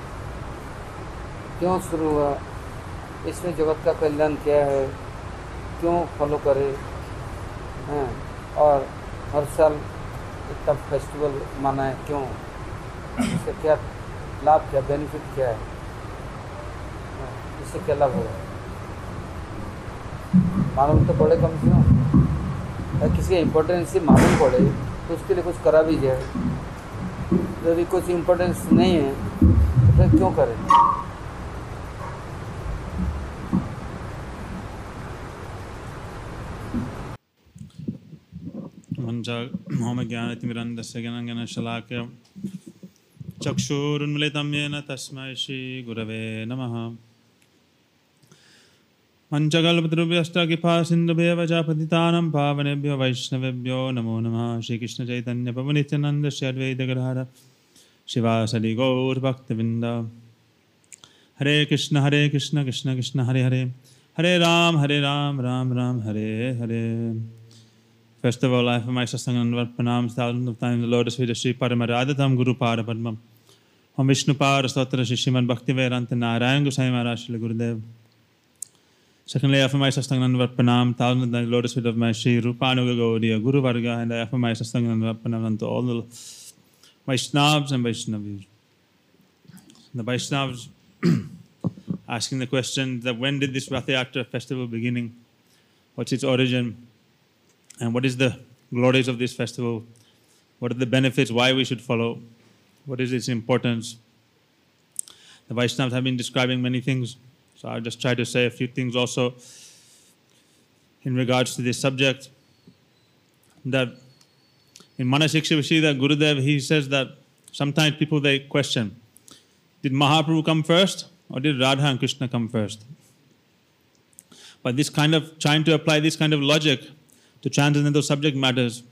क्यों शुरू हुआ, इसमें जगत का कल्याण क्या है, क्यों फॉलो करे हैं, और हर साल इतना फेस्टिवल मनाए क्यों, इससे क्या लाभ, क्या बेनिफिट क्या है, इससे क्या लाभ होगा, मालूम तो पड़े कम से कम। किसी का इम्पोर्टेंस ही मालूम पड़े तो उसके लिए कुछ करा भी जाए। यदि कुछ इम्पोर्टेंस नहीं है तो फिर क्यों करें। Homagyanatimirandasya Ganangana Shalakya Chakshurunmilitam Yena Tasmai Shri Gurave Namaha Manchakalpatrubhyasta Kipa Sindhubheva Japatitanam Pavanebhyo Vaishnavebhyo Namo Namaha Shri Krishna Chaitanya Pavanityananda Shri Advaita Gadadhara Shivasadi Gaur Bhaktavinda Hare Krishna Krishna Krishna Hare Hare Hare Ram Ram Ram Hare Hare. First of all, I offer my Sastangan Pranams thousands of times the Lotus feet of Sri Paramaradatam Guru Pada Padmam Om Vishnu Pada Stotra Shri Srimad Bhaktivedanta Narayan Gosai Maharaj Shri Gurudev. Secondly, I offer my Sastangan Pranam thousands of times the Lotus feet of my Sri Rupanuga Gaudiya Guru Varga, and I offer my Sastangan Pranam to all the Vaishnavas and Vaishnavis. The Vaishnavas asking the question that when did this Rath Yatra festival beginning? What's its origin? And what is the glories of this festival? What are the benefits? Why we should follow? What is its importance? The Vaishnavas have been describing many things, so I'll just try to say a few things also in regards to this subject. That in Manasiksha we see that Gurudev, he says that sometimes people, they question, did Mahaprabhu come first or did Radha and Krishna come first? But this kind of, trying to apply this kind of logic to transcendental subject matters,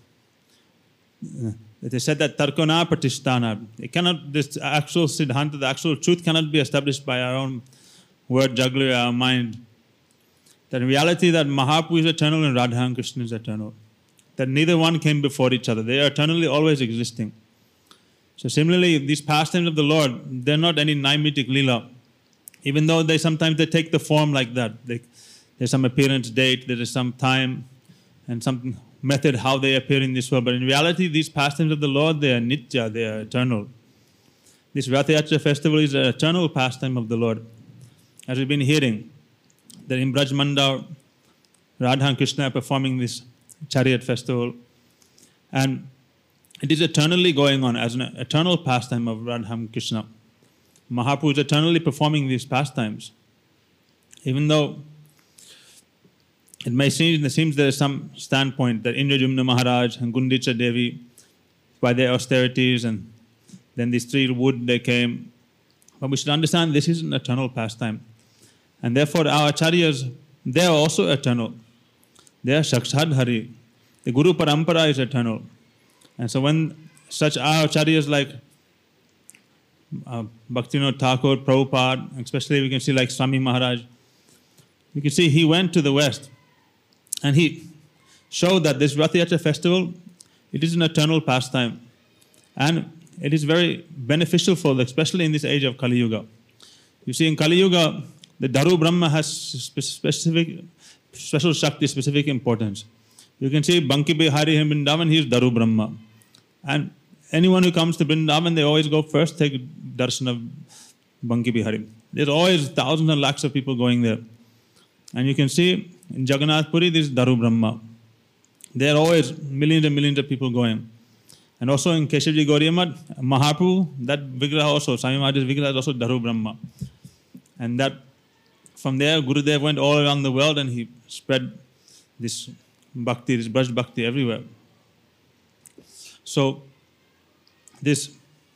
they said that Tarkona Pratisthana, it cannot, this actual Siddhanta, the actual truth cannot be established by our own word jugglery, our mind. That in reality that Mahaprabhu is eternal and Radha and Krishna is eternal. That neither one came before each other. They are eternally always existing. So similarly, these pastimes of the Lord, they're not any naimitic lila. Even though they sometimes they take the form like that. There's some appearance date, there is some time, and some method how they appear in this world. But in reality, these pastimes of the Lord, they are nitya, they are eternal. This Rath Yatra festival is an eternal pastime of the Lord. As we've been hearing, that in Braj Mandal, Radha and Krishna are performing this chariot festival. And it is eternally going on as an eternal pastime of Radha and Krishna. Mahaprabhu is eternally performing these pastimes. Even though it seems there is some standpoint that Indrajumna Maharaj and Gundicha Devi, by their austerities, and then these three wood they came. But we should understand this is an eternal pastime. And therefore our acharyas, they are also eternal. They are Shakshad Hari. The Guru Parampara is eternal. And so when such our acharyas like Bhaktivinoda Thakur, Prabhupada, especially we can see like Swami Maharaj, you can see he went to the West and he showed that this Rath Yatra festival, it is an eternal pastime. And it is very beneficial for, especially in this age of Kali Yuga. You see, in Kali Yuga, the Daru Brahma has special Shakti, specific importance. You can see Banki Bihari in Vrindavan, he is Daru Brahma. And anyone who comes to Vrindavan, they always go first, take darshan of Banki Bihari. There's always thousands and lakhs of people going there. And you can see in Jagannath Puri, this is Daru Brahma. There are always millions and millions of people going. And also in Keshavji Gauriya Math, Mahaprabhu, that Vigraha also, Swami Maharaj's Vigraha is also Daru Brahma. And that from there, Gurudev went all around the world and he spread this bhakti, this Braj Bhakti everywhere. So this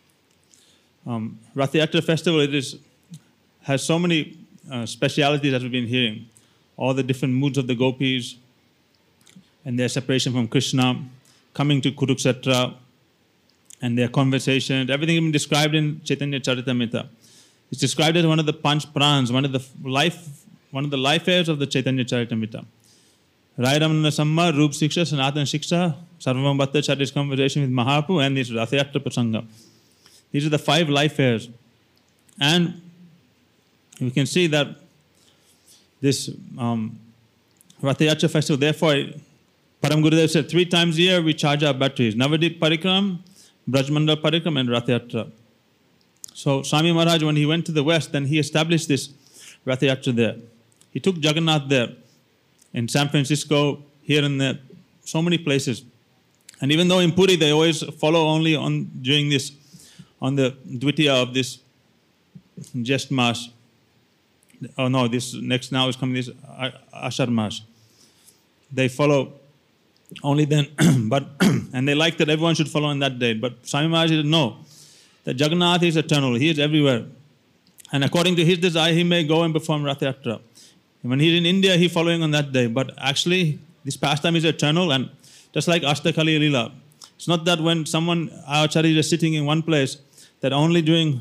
Rath Yatra festival, has so many specialities as we've been hearing. All the different moods of the gopis and their separation from Krishna, coming to Kurukshetra and their conversations, everything even described in Chaitanya Charitamrita. It's described as one of the Panch Prans, one of the life airs of the Chaitanya Charitamrita. Rai Ramana Samma, Rup Shiksha, Sanatan Shiksha, Sarvam Bhattacharya's conversation with Mahaprabhu, and this Rath Yatra Prasanga. These are the 5 life airs. And we can see that this Rath Yatra festival, therefore, Param Gurudev said 3 times a year we charge our batteries. Navadip Parikram, Braj Mandal Parikram, and Rath Yatra. So Swami Maharaj, when he went to the West, then he established this Rath Yatra there. He took Jagannath there, in San Francisco, here and there, so many places. And even though in Puri they always follow only on during this, on the Dvitiya of this Jyesht Mas. Oh no, this next now is coming this Ashar Mas. They follow only then, but and they like that everyone should follow on that date. But Swami Maharaj said, no, that Jagannath is eternal, he is everywhere. And according to his desire, he may go and perform Rath Yatra. When he's in India, he's following on that day. But actually, this pastime is eternal, and just like Ashtakali Leela. It's not that when someone, our acharyas are sitting in one place, that only during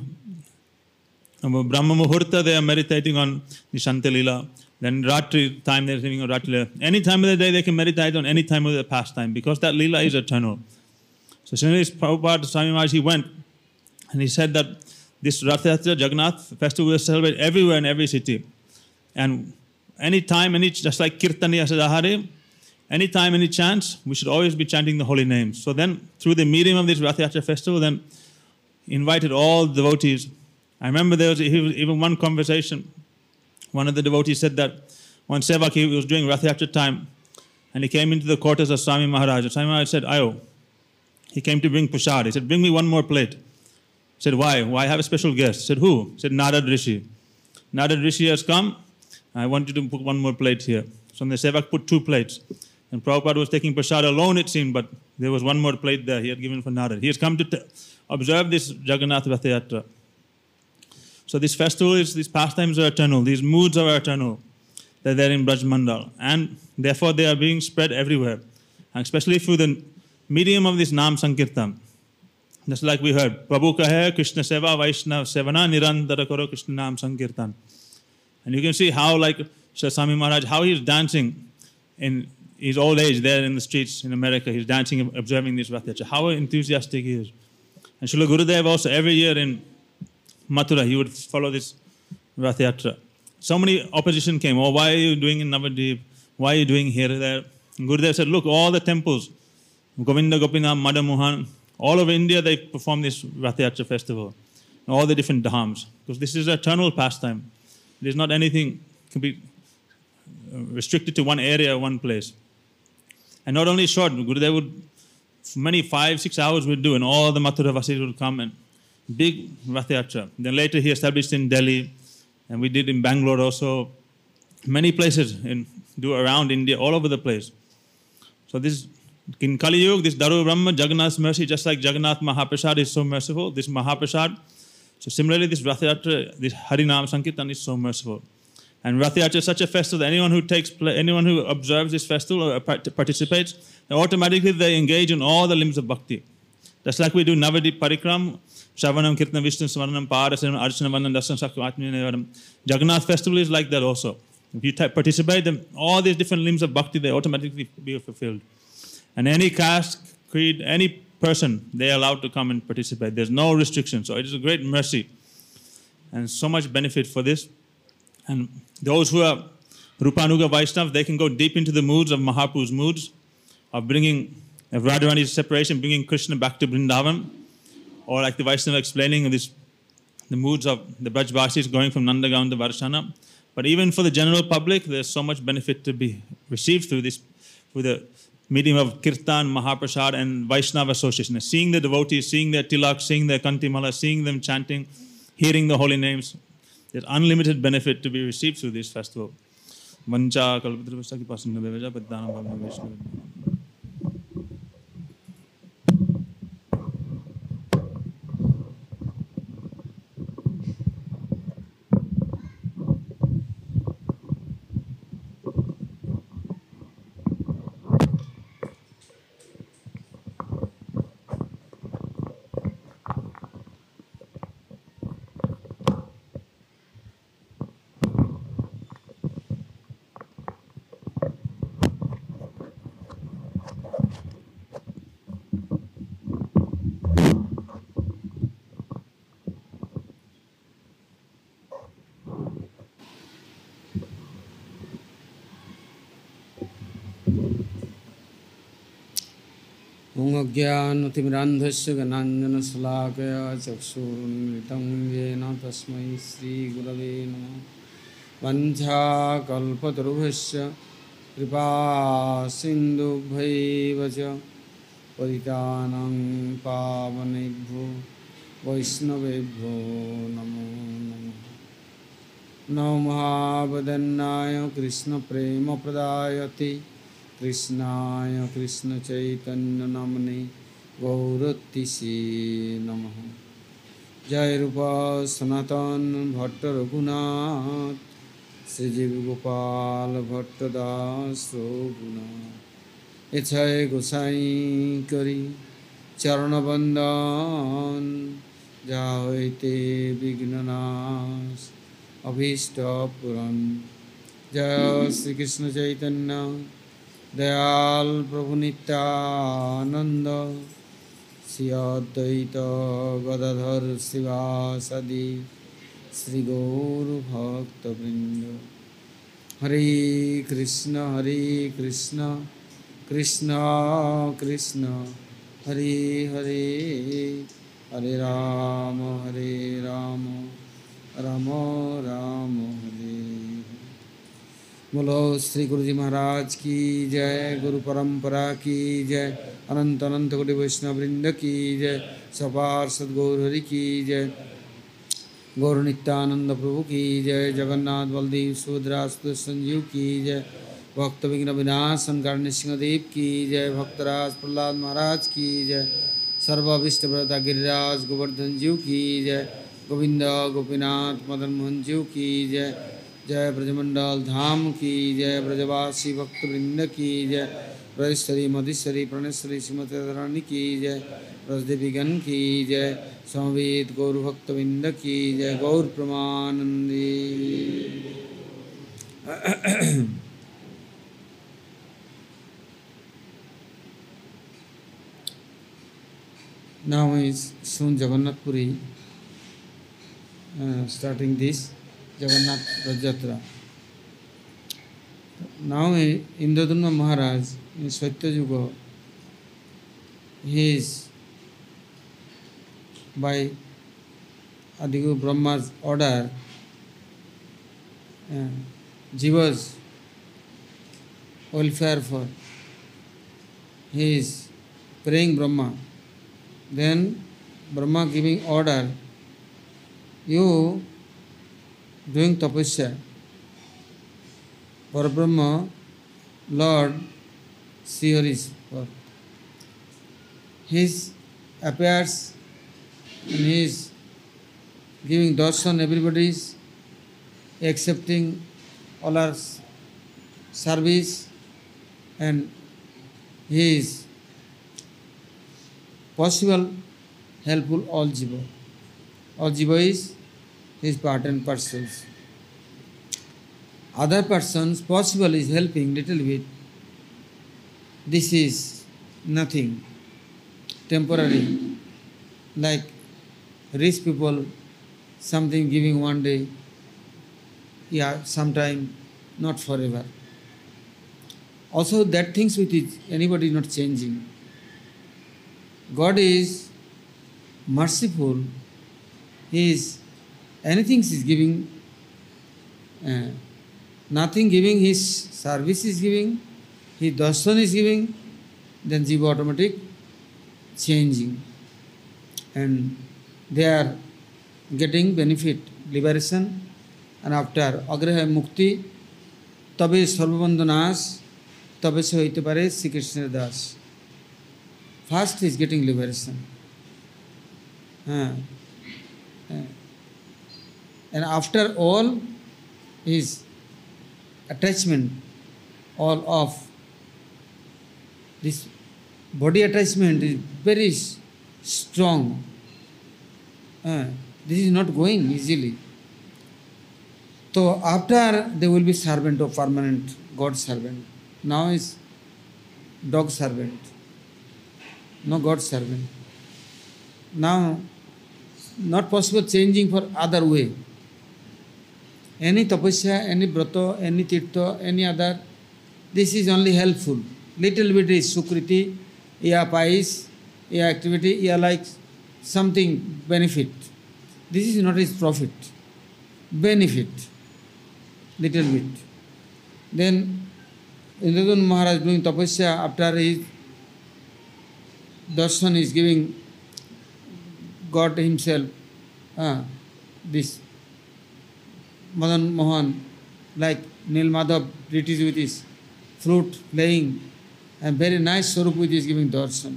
Brahma Muhurta they are meditating on the Shanta Leela. Then Ratri time they're sitting on Ratri Leela. Any time of the day they can meditate on any time of the pastime, because that Leela is eternal. So similarly, Prabhupada Swami Maharaj, he went and he said that this Rath Yatra, Jagannath festival is celebrated everywhere in every city. And any time, just like Kirtani Asadahare, any time, any chance, we should always be chanting the holy names. So then, through the medium of this Rath Yatra festival, then invited all devotees. I remember there was even one conversation. One of the devotees said that one sevak, he was doing Rath Yatra time, and he came into the quarters of Swami Maharaj. Swami Maharaj said, Ayo. He came to bring prasad. He said, bring me one more plate. He said, why? Why have a special guest? He said, who? He said, Narad Rishi. Narad Rishi has come. I want you to put one more plate here. So the sevak put 2 plates. And Prabhupada was taking prasad alone, it seemed, but there was one more plate there he had given for Narad. He has come to observe this Jagannath Rath Yatra. So this festival these pastimes are eternal, these moods are eternal. They're there in Braj Mandal. And therefore they are being spread everywhere. And especially through the medium of this Naam Sankirtan. Just like we heard, Prabhu kahe Krishna Seva Vaishnav Sevana Nirantara Karo Krishna Naam Sankirtan. And you can see how, like Sri Swami Maharaj, how he's dancing in his old age there in the streets in America. He's dancing, observing this Rath Yatra. How enthusiastic he is. And Srila Gurudev also, every year in Mathura, he would follow this Rath Yatra. So many opposition came. Oh, why are you doing in Navadvip? Why are you doing here, there? And Gurudev said, look, all the temples, Govinda, Gopinath, Madha Mohan, all over India, they perform this Rath Yatra festival. All the different dhams. Because this is an eternal pastime. It is not anything can be restricted to one area, one place. And not only short, Gurudev would, many 5-6 hours would do, and all the Mathura Vasis would come, and big Rath Yatra. Then later he established in Delhi, and we did in Bangalore also. Many places do around India, all over the place. So this, in Kali Yuga, this Daru Brahma, Jagannath's mercy, just like Jagannath Mahaprasad is so merciful, this Mahaprasad. So similarly, this Rath Yatra, this Harinam Sankirtan is so merciful. And Rath Yatra is such a festival that anyone who observes this festival or participates, automatically they engage in all the limbs of bhakti. Just like we do Navadip Parikram, Shravanam, Kirtanam, Vishnu, Smaranam, Parasanam, Archana, Vandan, Dasan, Sakya, Atmina, Jagannath festival is like that also. If you participate, then all these different limbs of bhakti, they automatically be fulfilled. And any caste, creed, any person, they are allowed to come and participate. There's no restriction. So it is a great mercy and so much benefit for this. And those who are Rupanuga Vaishnavas, they can go deep into the moods of Mahaprabhu's moods of bringing Radharani's separation, bringing Krishna back to Vrindavan, or like the Vaishnava explaining the moods of the Brajvasis going from Nandagaon to Varshana. But even for the general public, there's so much benefit to be received through the medium of Kirtan, Mahaprasad, and Vaishnava association. Seeing the devotees, seeing their tilak, seeing their kantimala, seeing them chanting, hearing the holy names. There's unlimited benefit to be received through this festival. Vancha kalpatrivasa ki pasanna bevaja paddanam bhavna Vaishnava. Ungagyanatimirandhasya gananjana salakaya chakshurunmritam yena tasmai Sri Gurave Namah. Vancha kalpatarubhasya kripa sindubhaivacha paritanam pavanebhyo vaishnavebhyo namo namo. Namo Mahavadannaya Krishna Prema Pradayati कृष्णाय कृष्ण चैतन्य नामने गौरतिसे नमः। जय रूपा सनातन भट्ट रघुनाथ श्रीजीव गोपाल भट्ट दास रघुनाथ। इच्छाय गोसाई करी चरण बंदन जा होते विघ्ननाश अभीष्ट पुराण। जय श्री कृष्ण चैतन्य दयाल प्रभु नित्यानंद श्री अद्वैत गदाधर शिवासादि श्री गौर भक्त वृंद। हरे कृष्ण कृष्ण कृष्ण हरे हरे हरे राम राम राम हरे। बोलो श्री गुरु जी महाराज की जय। गुरु परंपरा की जय। अनंत अनंत कोटि वैष्णव वृंद की जय। सपार सदगौर हरि की जय। गौर नित्यानंद प्रभु की जय। जगन्नाथ बलदेव सुभद्रा संजीव की जय। भक्त विघ्न विनाशन करने सिंहदेव की जय। भक्तराज प्रहलाद महाराज की जय। सर्वाभिष्ट व्रता गिरिराज गोवर्धन जीव की जय। गोविंद गोपीनाथ मदन मोहन जीव की जय। जय ब्रजमंडल धाम की जय। ब्रजवासी भक्त वृंद की जय। ब्रजेश्वरी मधेश्वरी प्रणेश्वरी श्रीमती रानी की जय। ब्रजदेवीगण की जय। समवेत गौर भक्त वृंद की जय। गौर प्रमानंदी। Now is soon Jagannath Puri, starting this Jagannath Rajatra. Now Indradumna Maharaj in Satyayuga, he is by Adiguru Brahma's order, Jiva's welfare for, he is praying Brahma. Then Brahma giving order, you doing tapasya. Parabrahma, Lord, Srihari's birth. He appears and he is giving darshan, everybody is accepting all our service, and he is possible helpful all jiva. All jiva is his part and parcels. Other persons possible is helping little bit. This is nothing, temporary. Like rich people, something giving one day, sometime, not forever. Also that things with it, anybody not changing. God is merciful. He is, anything is giving, nothing giving, his service is giving, his darshan is giving, then jiva automatic changing. And they are getting benefit, liberation, and after agraha mukti, tabe sarvabandha nash, tabe se hoite pare Sri Krishna das. First is getting liberation. And after all his attachment, all of this body attachment is very strong. This is not going easily. So after they will be servant of permanent God servant. Now is dog servant. No God servant. Now, not possible changing for other way. Any tapasya, any brata, any tirtha, any other, this is only helpful. Little bit is sukriti, pais, activity, like something benefit. This is not his profit. Benefit. Little bit. Then, Indradumna Maharaj doing tapasya after his darshan is giving God himself, this Madan Mohan, like Nil Madhav, British with his flute playing, and very nice Swarup is giving darshan.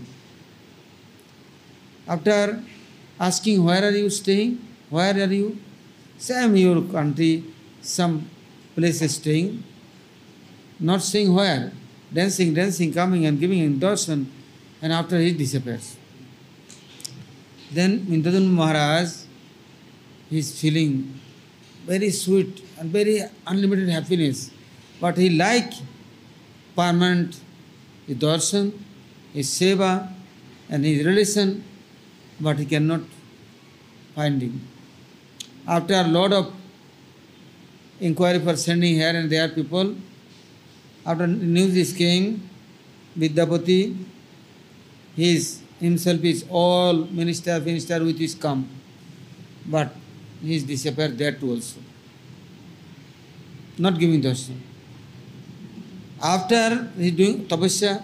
After asking, where are you staying? Where are you? Say, I am your country, some place staying. Not saying where. Dancing, coming and giving him darshan, and after he disappears. Then Indradumna Maharaj is feeling very sweet and very unlimited happiness. But he like permanent his darshan, his seva and his relation, but he cannot find him. After a lot of inquiry for sending here and there people, after news is came, Vidyapati, himself is all minister with his come, but he is disappeared there too also, not giving darshan. After he is doing tapasya,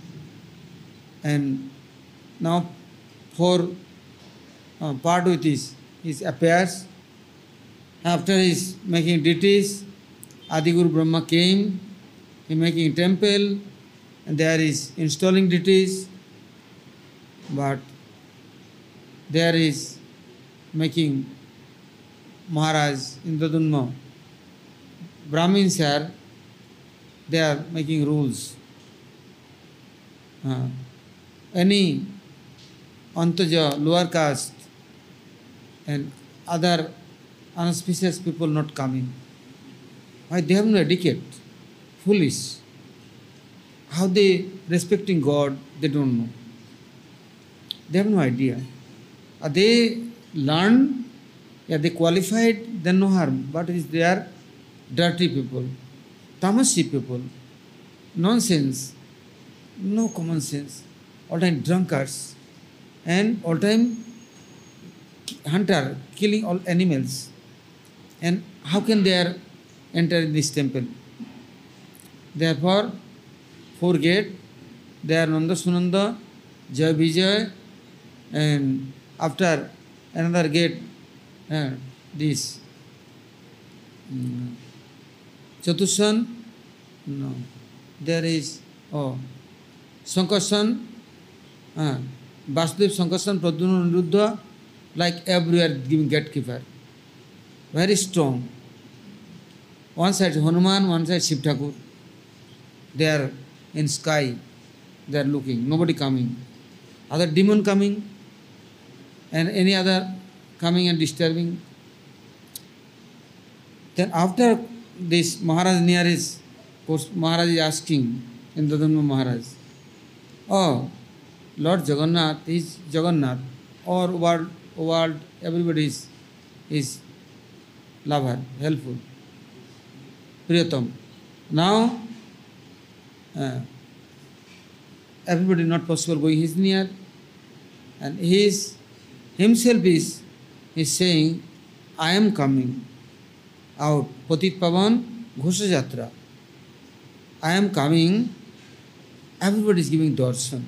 and now for part with his affairs, after he is making deities, Adiguru Brahma came, he making temple, and there is installing deities, but there is making Maharaj Indradumna. Brahmins here, they are making rules. Any Antaja, lower caste, and other unauspicious people not coming. Why? They have no etiquette. Foolish. How they respecting God, they don't know. They have no idea. They learn, they qualified, then no harm. But they are dirty people, tamasi people, nonsense, no common sense, all time drunkards, and all time hunter, killing all animals. And how can they enter this temple? Therefore, 4 gates, there are Nanda Sunanda, Jai Vijay, and after another gate, this Chatushan, no, there is, Sankarsan, Vasudev Sankarsan, Pradyumna Niruddha, like everywhere giving gatekeeper. Very strong. One side Hanuman, one side Shiv Thakur. They are in sky, they are looking, nobody coming. Other demon coming, and any other coming and disturbing. Then after this, Maharaj near his, Maharaj is asking, Indradumna Maharaj, oh, Lord Jagannath is Jagannath, or world, everybody is lover, helpful, Priyatam. Now, everybody not possible going his near, and himself is saying, I am coming out, Patit Pavan Ghosha Jatra. I am coming, everybody is giving darshan.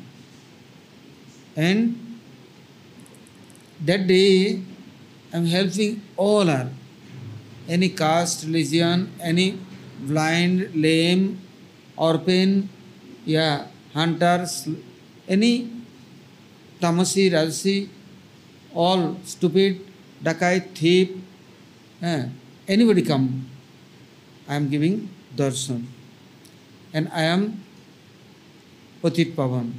And that day, I am helping all are, any caste, religion, any blind, lame, orphan, hunters, any tamasi, rajasi, all stupid, dakai, thief, anybody come, I am giving darshan. And I am Patit Pavan.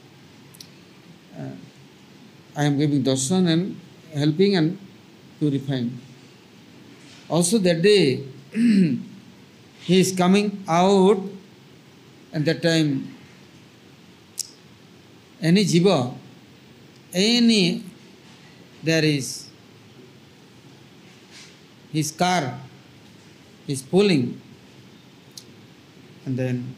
I am giving darshan and helping and purifying. Also that day, he is coming out, and that time, any jiva, there is his car is pulling, and then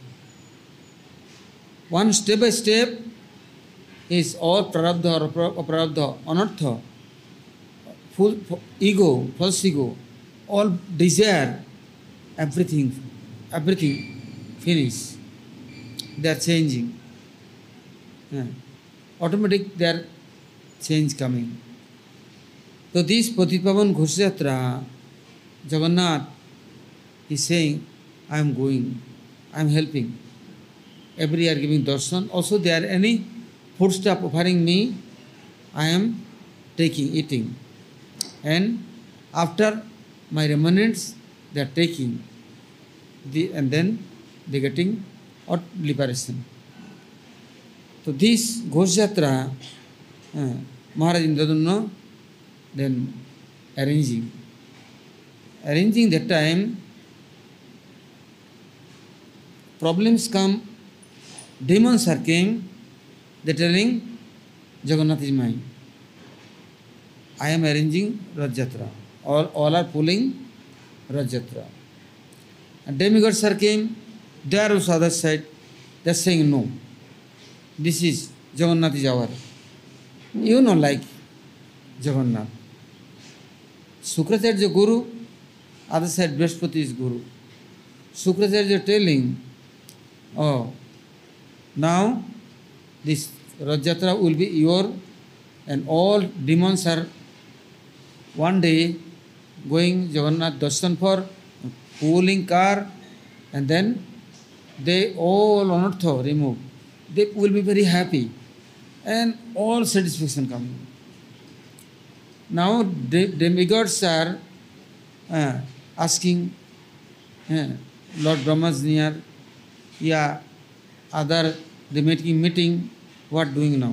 one step by step is all prarabdha, aprarabdha, anartha, full ego, false ego, all desire, everything finish. They are changing. Automatic there change coming. So this Patit Pavan Ghosha Jatra, Jagannath is saying, I am going, I am helping. every year giving darshan. Also there any foodstuff offering me, I am taking, eating. And after my remnants, they are taking, and then they getting or liberation. So this Ghosh Jatra, Maharaj Indradumna then arranging that time, problems come, demons are came, they telling Jagannath is mine. I am arranging Rath Jatra. All are pulling Rath Jatra. And demigods are came, they are also other side, they are saying no. This is Jagannath is our. You know like Jagannath. Sukracharya Guru, other side Brihaspati is Guru. Sukracharya telling, oh, now this Rath Jatra will be your, and all demons are one day going Jagannath darshan for pulling car, and then they all anartha remove. They will be very happy and all satisfaction coming. Now demigods are asking Lord Brahma's near, yeah, other they making meeting, what doing now?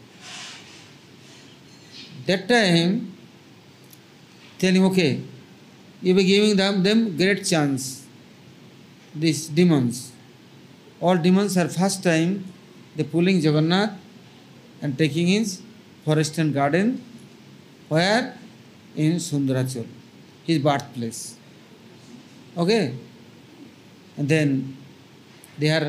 That time telling, okay, you be giving them great chance. These demons, all demons are first time they pulling Jagannath and taking his forest and garden, where in Sundarachal, his birthplace. Okay, and then they are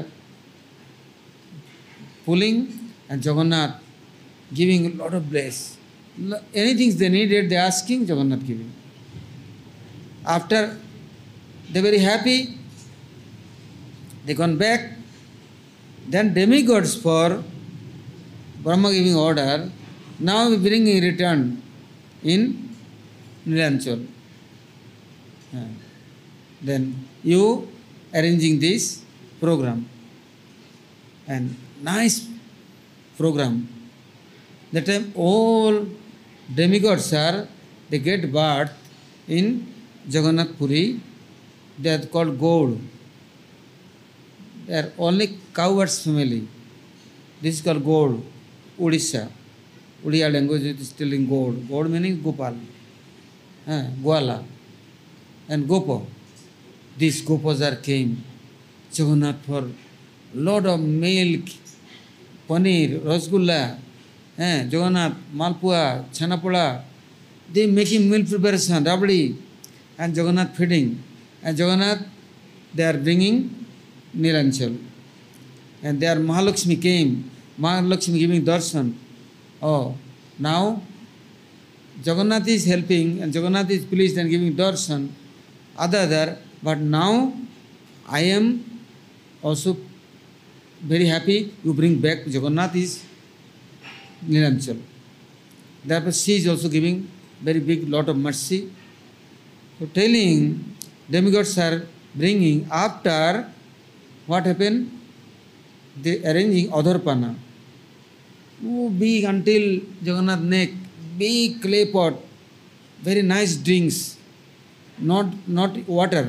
pulling and Jagannath giving a lot of bliss. Anything they needed, they asking, Jagannath giving. After they very happy, they gone back. Then demigods for Brahma giving order, now we bring in return in Nilanchal. Then you arranging this program, and nice program. That time all demigods are, they get birth in Jagannath Puri. They are called Gaud. They are only cowherds family. This is called Gaud, Odisha. Odia language is still in Gaud. Gaud meaning Gopal, Gwala, and Gopa. These Gopas are came Jagannath for lot of milk, paneer, rasgulla, Jagannath, malpua, chanapoda. They making milk preparation, rabdi, and Jagannath feeding. And Jagannath, they are bringing Nilanchal. And there Mahalakshmi came, Mahalakshmi giving darshan. Oh, now Jagannath is helping and Jagannath is pleased and giving darshan, other, but now I am also very happy you bring back Jagannath is Nilanchal. Therefore she is also giving very big lot of mercy. So telling demigods are bringing, after what happened? They arranging Adharpana. Oh, big until Jagannath neck, big clay pot, very nice drinks, not water,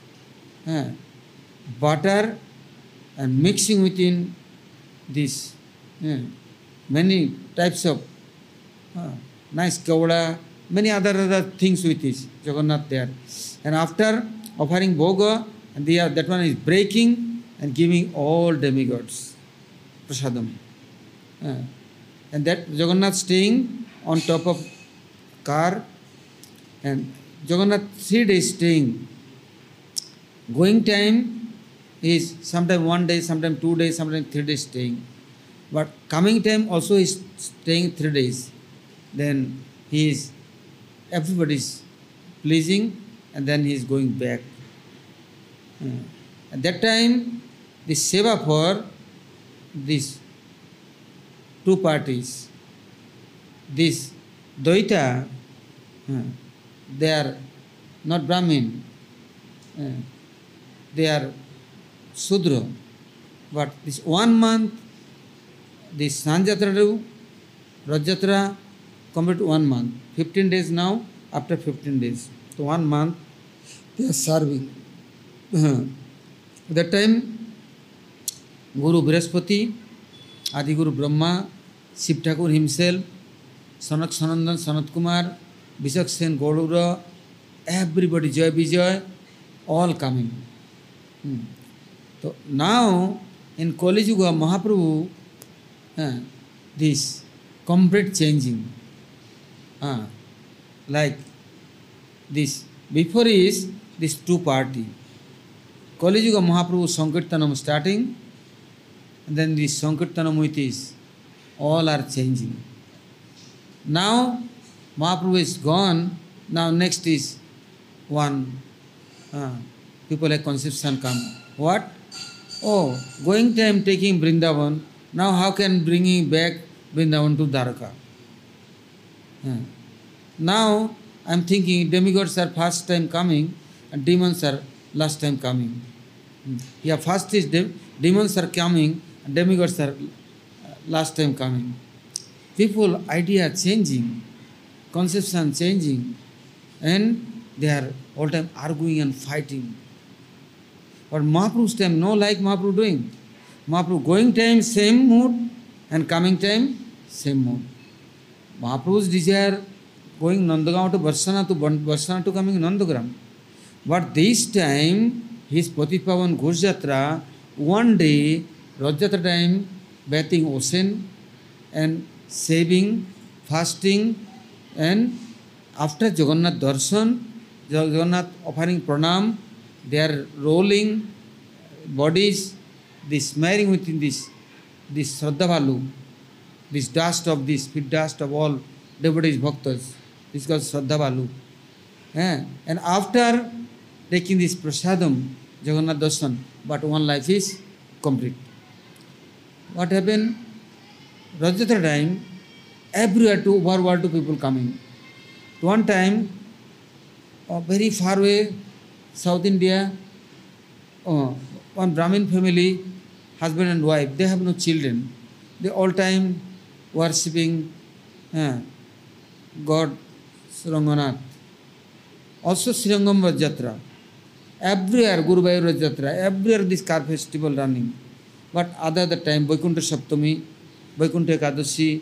butter and mixing within this, many types of nice gauda, many other things with this Jagannath there. And after offering bhoga, and that one is breaking and giving all demigods prasadam. And that Jagannath staying on top of car, and Jagannath 3 days staying. Going time is sometime 1 day, sometime 2 days, sometime 3 days staying. But coming time also is staying 3 days. Then everybody is pleasing, and then he is going back. At that time, the seva for these two parties, this Dvaita, they are not Brahmin, they are Sudra, But this 1 month, this Sanjatra do, Rajatra, complete 1 month. 15 days now, after 15 days. So 1 month, they are serving. That time, Guru Brihaspati, Adi Guru Brahma, Shiv Thakur himself, Sanak Sanandan, Sanat Kumar, Vishak Sen Gaurura, everybody, Jai Vijay, all coming. So now, in Kali Yuga, Mahaprabhu, this complete changing. Like this. Before is this two party. Kali Yuga Mahaprabhu Sankirtanam starting, and then this Sankirtanam with this, all are changing. Now Mahaprabhu is gone, now next is one, people like conception come. What? Oh, going time taking Vrindavan, now how can bringing back Vrindavan to Dwarka? Now I am thinking demigods are first time coming and demons are last time coming. Yeah, first is demons are coming and demigods are last time coming. People idea changing, conception changing, and they are all time arguing and fighting. But Mahaprabhu's time, no like Mahaprabhu doing. Mahaprabhu going time same mood and coming time same mood. Mahaprabhu's desire going Nandagaon to Barsana to coming Nandagram. But this time, his Patipavan Ghoshjatra, one day, Rajatra time, bathing ocean and saving, fasting, and after Jagannath Darshan, Jagannath offering pranam, they are rolling bodies, this smearing within this Shraddha this dust of this, pit dust of all devotees, bhaktas. This is called Shraddha Balu. And after taking this prasadam, Jagannath Darshan, but one life is complete. What happened? Rajatra time, everywhere to overworld to people coming. One time, very far away, South India, one Brahmin family, husband and wife, they have no children. They all time worshipping God Sranganath. Also Srirangam Rajatra. Everywhere Guru Vayur Rajatra, everywhere this car festival running. But other the time, Vaikuntha Saptami, Vaikuntha Ekadashi,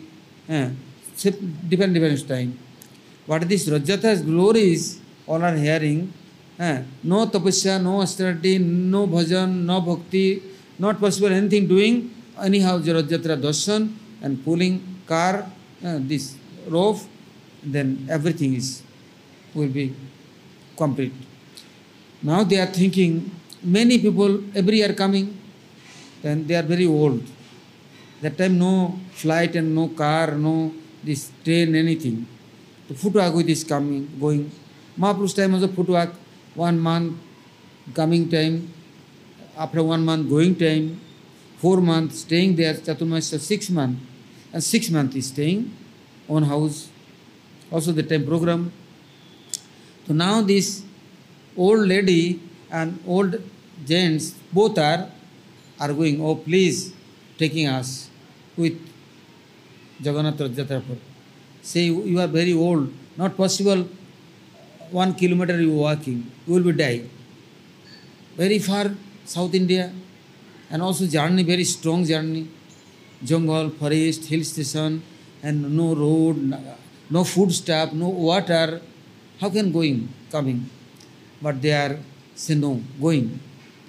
different time. But this Rajatra's glories, all are hearing, no tapasya, no austerity, no bhajan, no bhakti, not possible anything doing, anyhow Rajatra darshan and pulling car, this rope, then everything will be complete. Now they are thinking, many people every year coming, then they are very old. That time no flight and no car, no this train, anything. The footwalk is coming, going. Mahaprabhu's time was a footwalk, 1 month coming time, after 1 month going time, 4 months staying there, Chaturmasya 6 months, and 6 months is staying on house. Also the time program. So now this old lady and old gents both are going, oh please taking us with Jagannath Rajatra. Say you are very old, not possible 1 kilometer you walking, you will be die. Very far South India, and also journey, very strong journey, jungle, forest, hill station, and no road, no food stuff, no water. How can coming? But they are say no, going.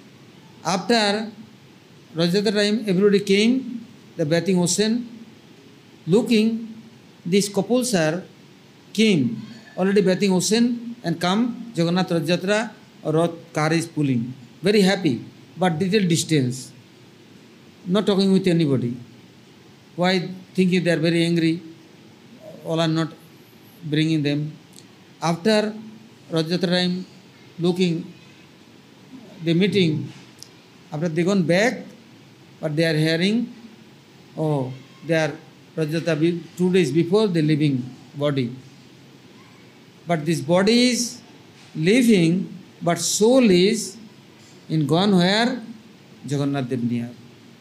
After Rajatra time, everybody came, the bathing ocean, looking, these couples came, already bathing ocean, and come, Jagannath Rajatra, or car is pulling. Very happy, but little distance. Not talking with anybody. Why? Thinking they are very angry. All are not bringing them. After Rajatra time, looking, the meeting, after they gone back, but they are hearing, oh, they are Rajatra 2 days before the living body. But this body is living, but soul is in gone where? Jagannath Dev near.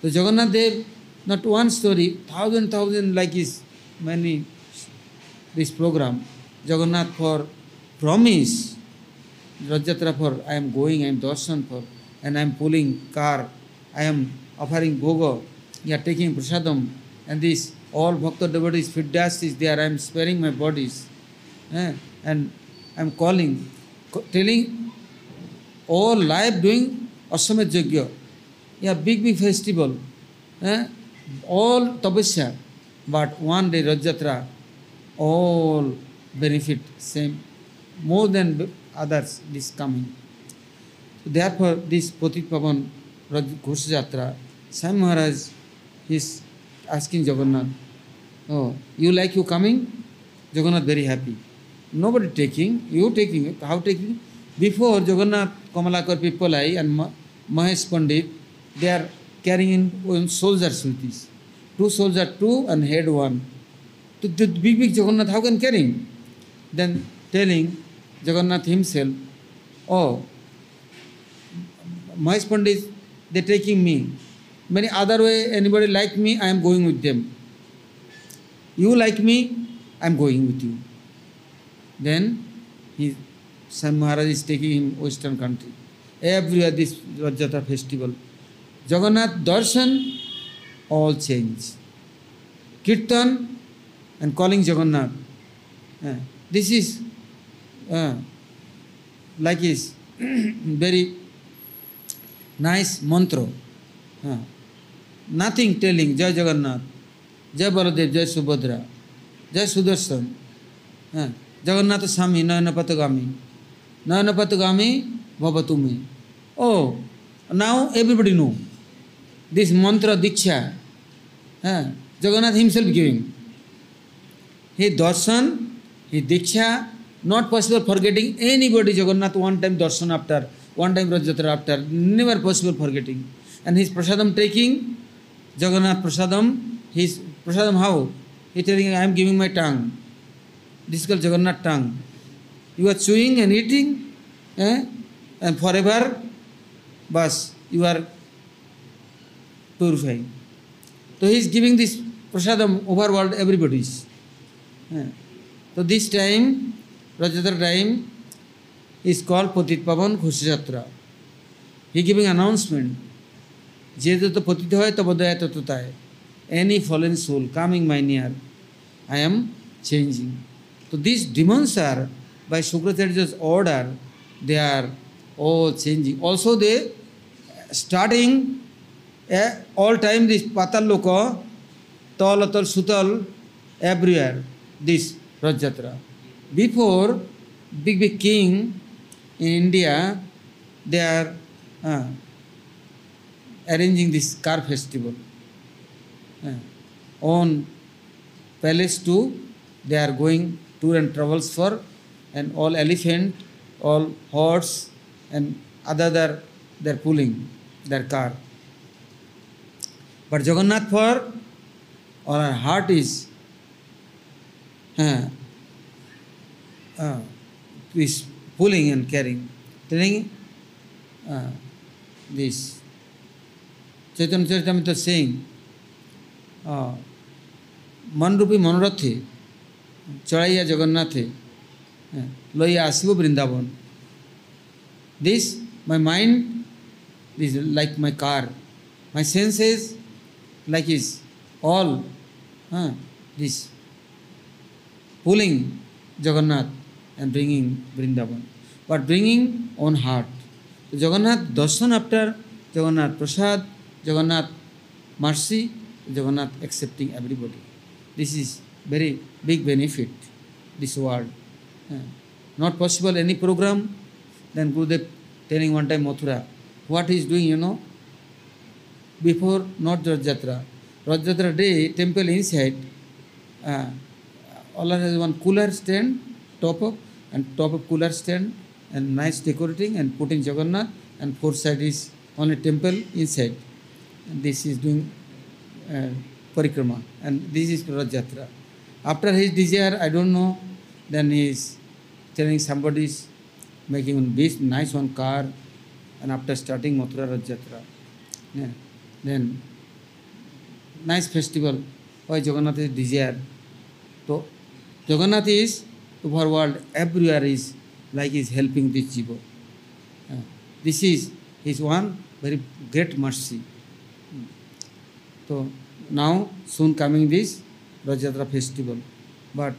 The Jagannath Dev, not one story, thousand like his many, this program. Jagannath for promise, Rath Yatra for I am going, I am darshan for, and I am pulling car, I am offering bhoga, you are taking prasadam, and this all bhakta devotees feedback is there, I am sparing my bodies, and I am calling, telling all life doing Ashwamedh Yajna, yeah, big festival, all tapasya, but one day Rath Yatra, all benefit same, more than others this coming. So therefore, this Patit Pavan Ghosha Yatra, Swami Maharaj is asking Jagannath, oh, you like you coming? Jagannath very happy. Nobody taking, you taking, how taking? Before Jagannath, Kamalakar Pippalai and Mahesh Pandit, they are carrying in soldiers with this. 2 soldiers, 2 and head 1. To the big Jagannath, how can carry him? Then telling Jagannath himself, oh, Mahesh Pandit, they taking me. Many other way, anybody like me, I am going with them. You like me, I am going with you. Then Swami Maharaj is taking him Western country. Everywhere this Rath Yatra festival. Jagannath darshan, all change. Kirtan and calling Jagannath. This is like his very nice mantra. Nothing telling Jai Jagannath, Jai Baladev, Jai Subhadra, Jai Sudarshan, Jagannath Swami, Nayanapatagami, Nayanapatagami, Bhavatumi. Oh, now everybody know. This mantra Diksha, Jagannath himself giving. He darshan, he Diksha, not possible forgetting anybody Jagannath one time darshan after, one time Rath Yatra after, never possible forgetting. And his prasadam taking, Jagannath prasadam, his prasadam how? He telling, I am giving my tongue. This is called Jagannath tongue. You are chewing and eating, and forever, bas, you are purifying. So he is giving this prasadam over world everybody's. So this time, Rath Yatra time, is called Patit Pavan Ghosha Yatra. He giving announcement. Jedata patita hoy tabadaya tatutaya. Any fallen soul coming my near, I am changing. So these demons are, by Shukracharya's order, they are all changing. Also they starting all time this Patal Loka, Tal Atal Sutal, everywhere, this Rath Yatra. Before, big king in India, they are arranging this car festival. On palace too, they are going tour and travels for, and all elephant, all horse, and other they are pulling their car. But Jagannath for, our heart is pulling and carrying. Telling this. Chaitanya Charitamrita is saying, Manrupi Manorathe, Charaya Jagannathe, Loya Asiva Vrindavan. This, my mind, is like my car. My senses, like is all this pulling Jagannath and bringing Vrindavan, but bringing on heart. So Jagannath darshan after Jagannath prasad, Jagannath mercy, Jagannath accepting everybody. This is very big benefit, this world. Not possible any program, then Gurudev telling one time Mathura, what he is doing, you know, before not Rath Yatra day, temple inside, Allah has one cooler stand, top of cooler stand, and nice decorating and putting Jagannath, and 4 side is only temple inside. And this is doing parikrama, and this is Rath Yatra. After his desire, I don't know, then he is telling somebody is making one big nice one car, and after starting Mathura Rath Yatra, then nice festival. Why Jagannath is desire? So Jagannath is over world everywhere is like is helping this jiva. This is his one very great mercy. So now soon coming this Rajatra festival, but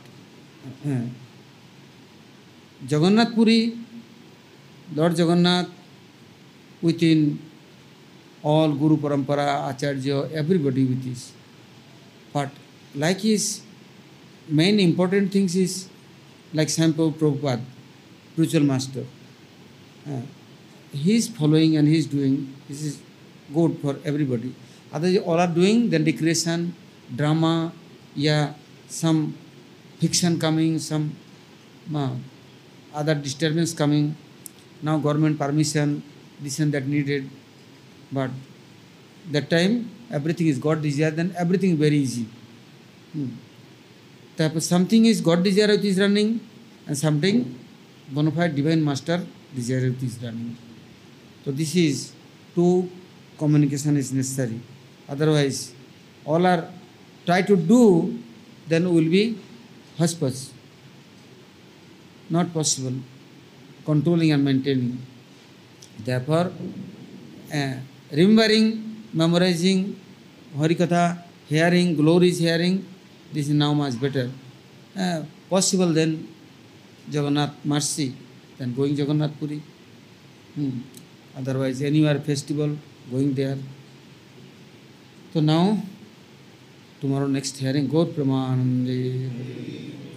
Jagannath Puri, Lord Jagannath, within all Guru Parampara, Acharya, everybody with this. But like his main important things is like Sampo Prabhupada, spiritual master. He is following and he is doing. This is good for everybody. Others all are doing, then recreation, drama, some fiction coming, some other disturbance coming. Now government permission, this and that needed. But that time everything is God desire, then everything is very easy. Something is God desire which is running, and something bona fide divine master desire which is running. So this is two communication is necessary. Otherwise, all are try to do, then will be hush-push. Not possible. Controlling and maintaining. Therefore, remembering, memorizing, Harikatha, hearing, glories hearing, this is now much better. Possible then Jagannath mercy, then going Jagannath Puri. Otherwise, anywhere festival, going there. So now, tomorrow next hearing, Gaur Pramanande.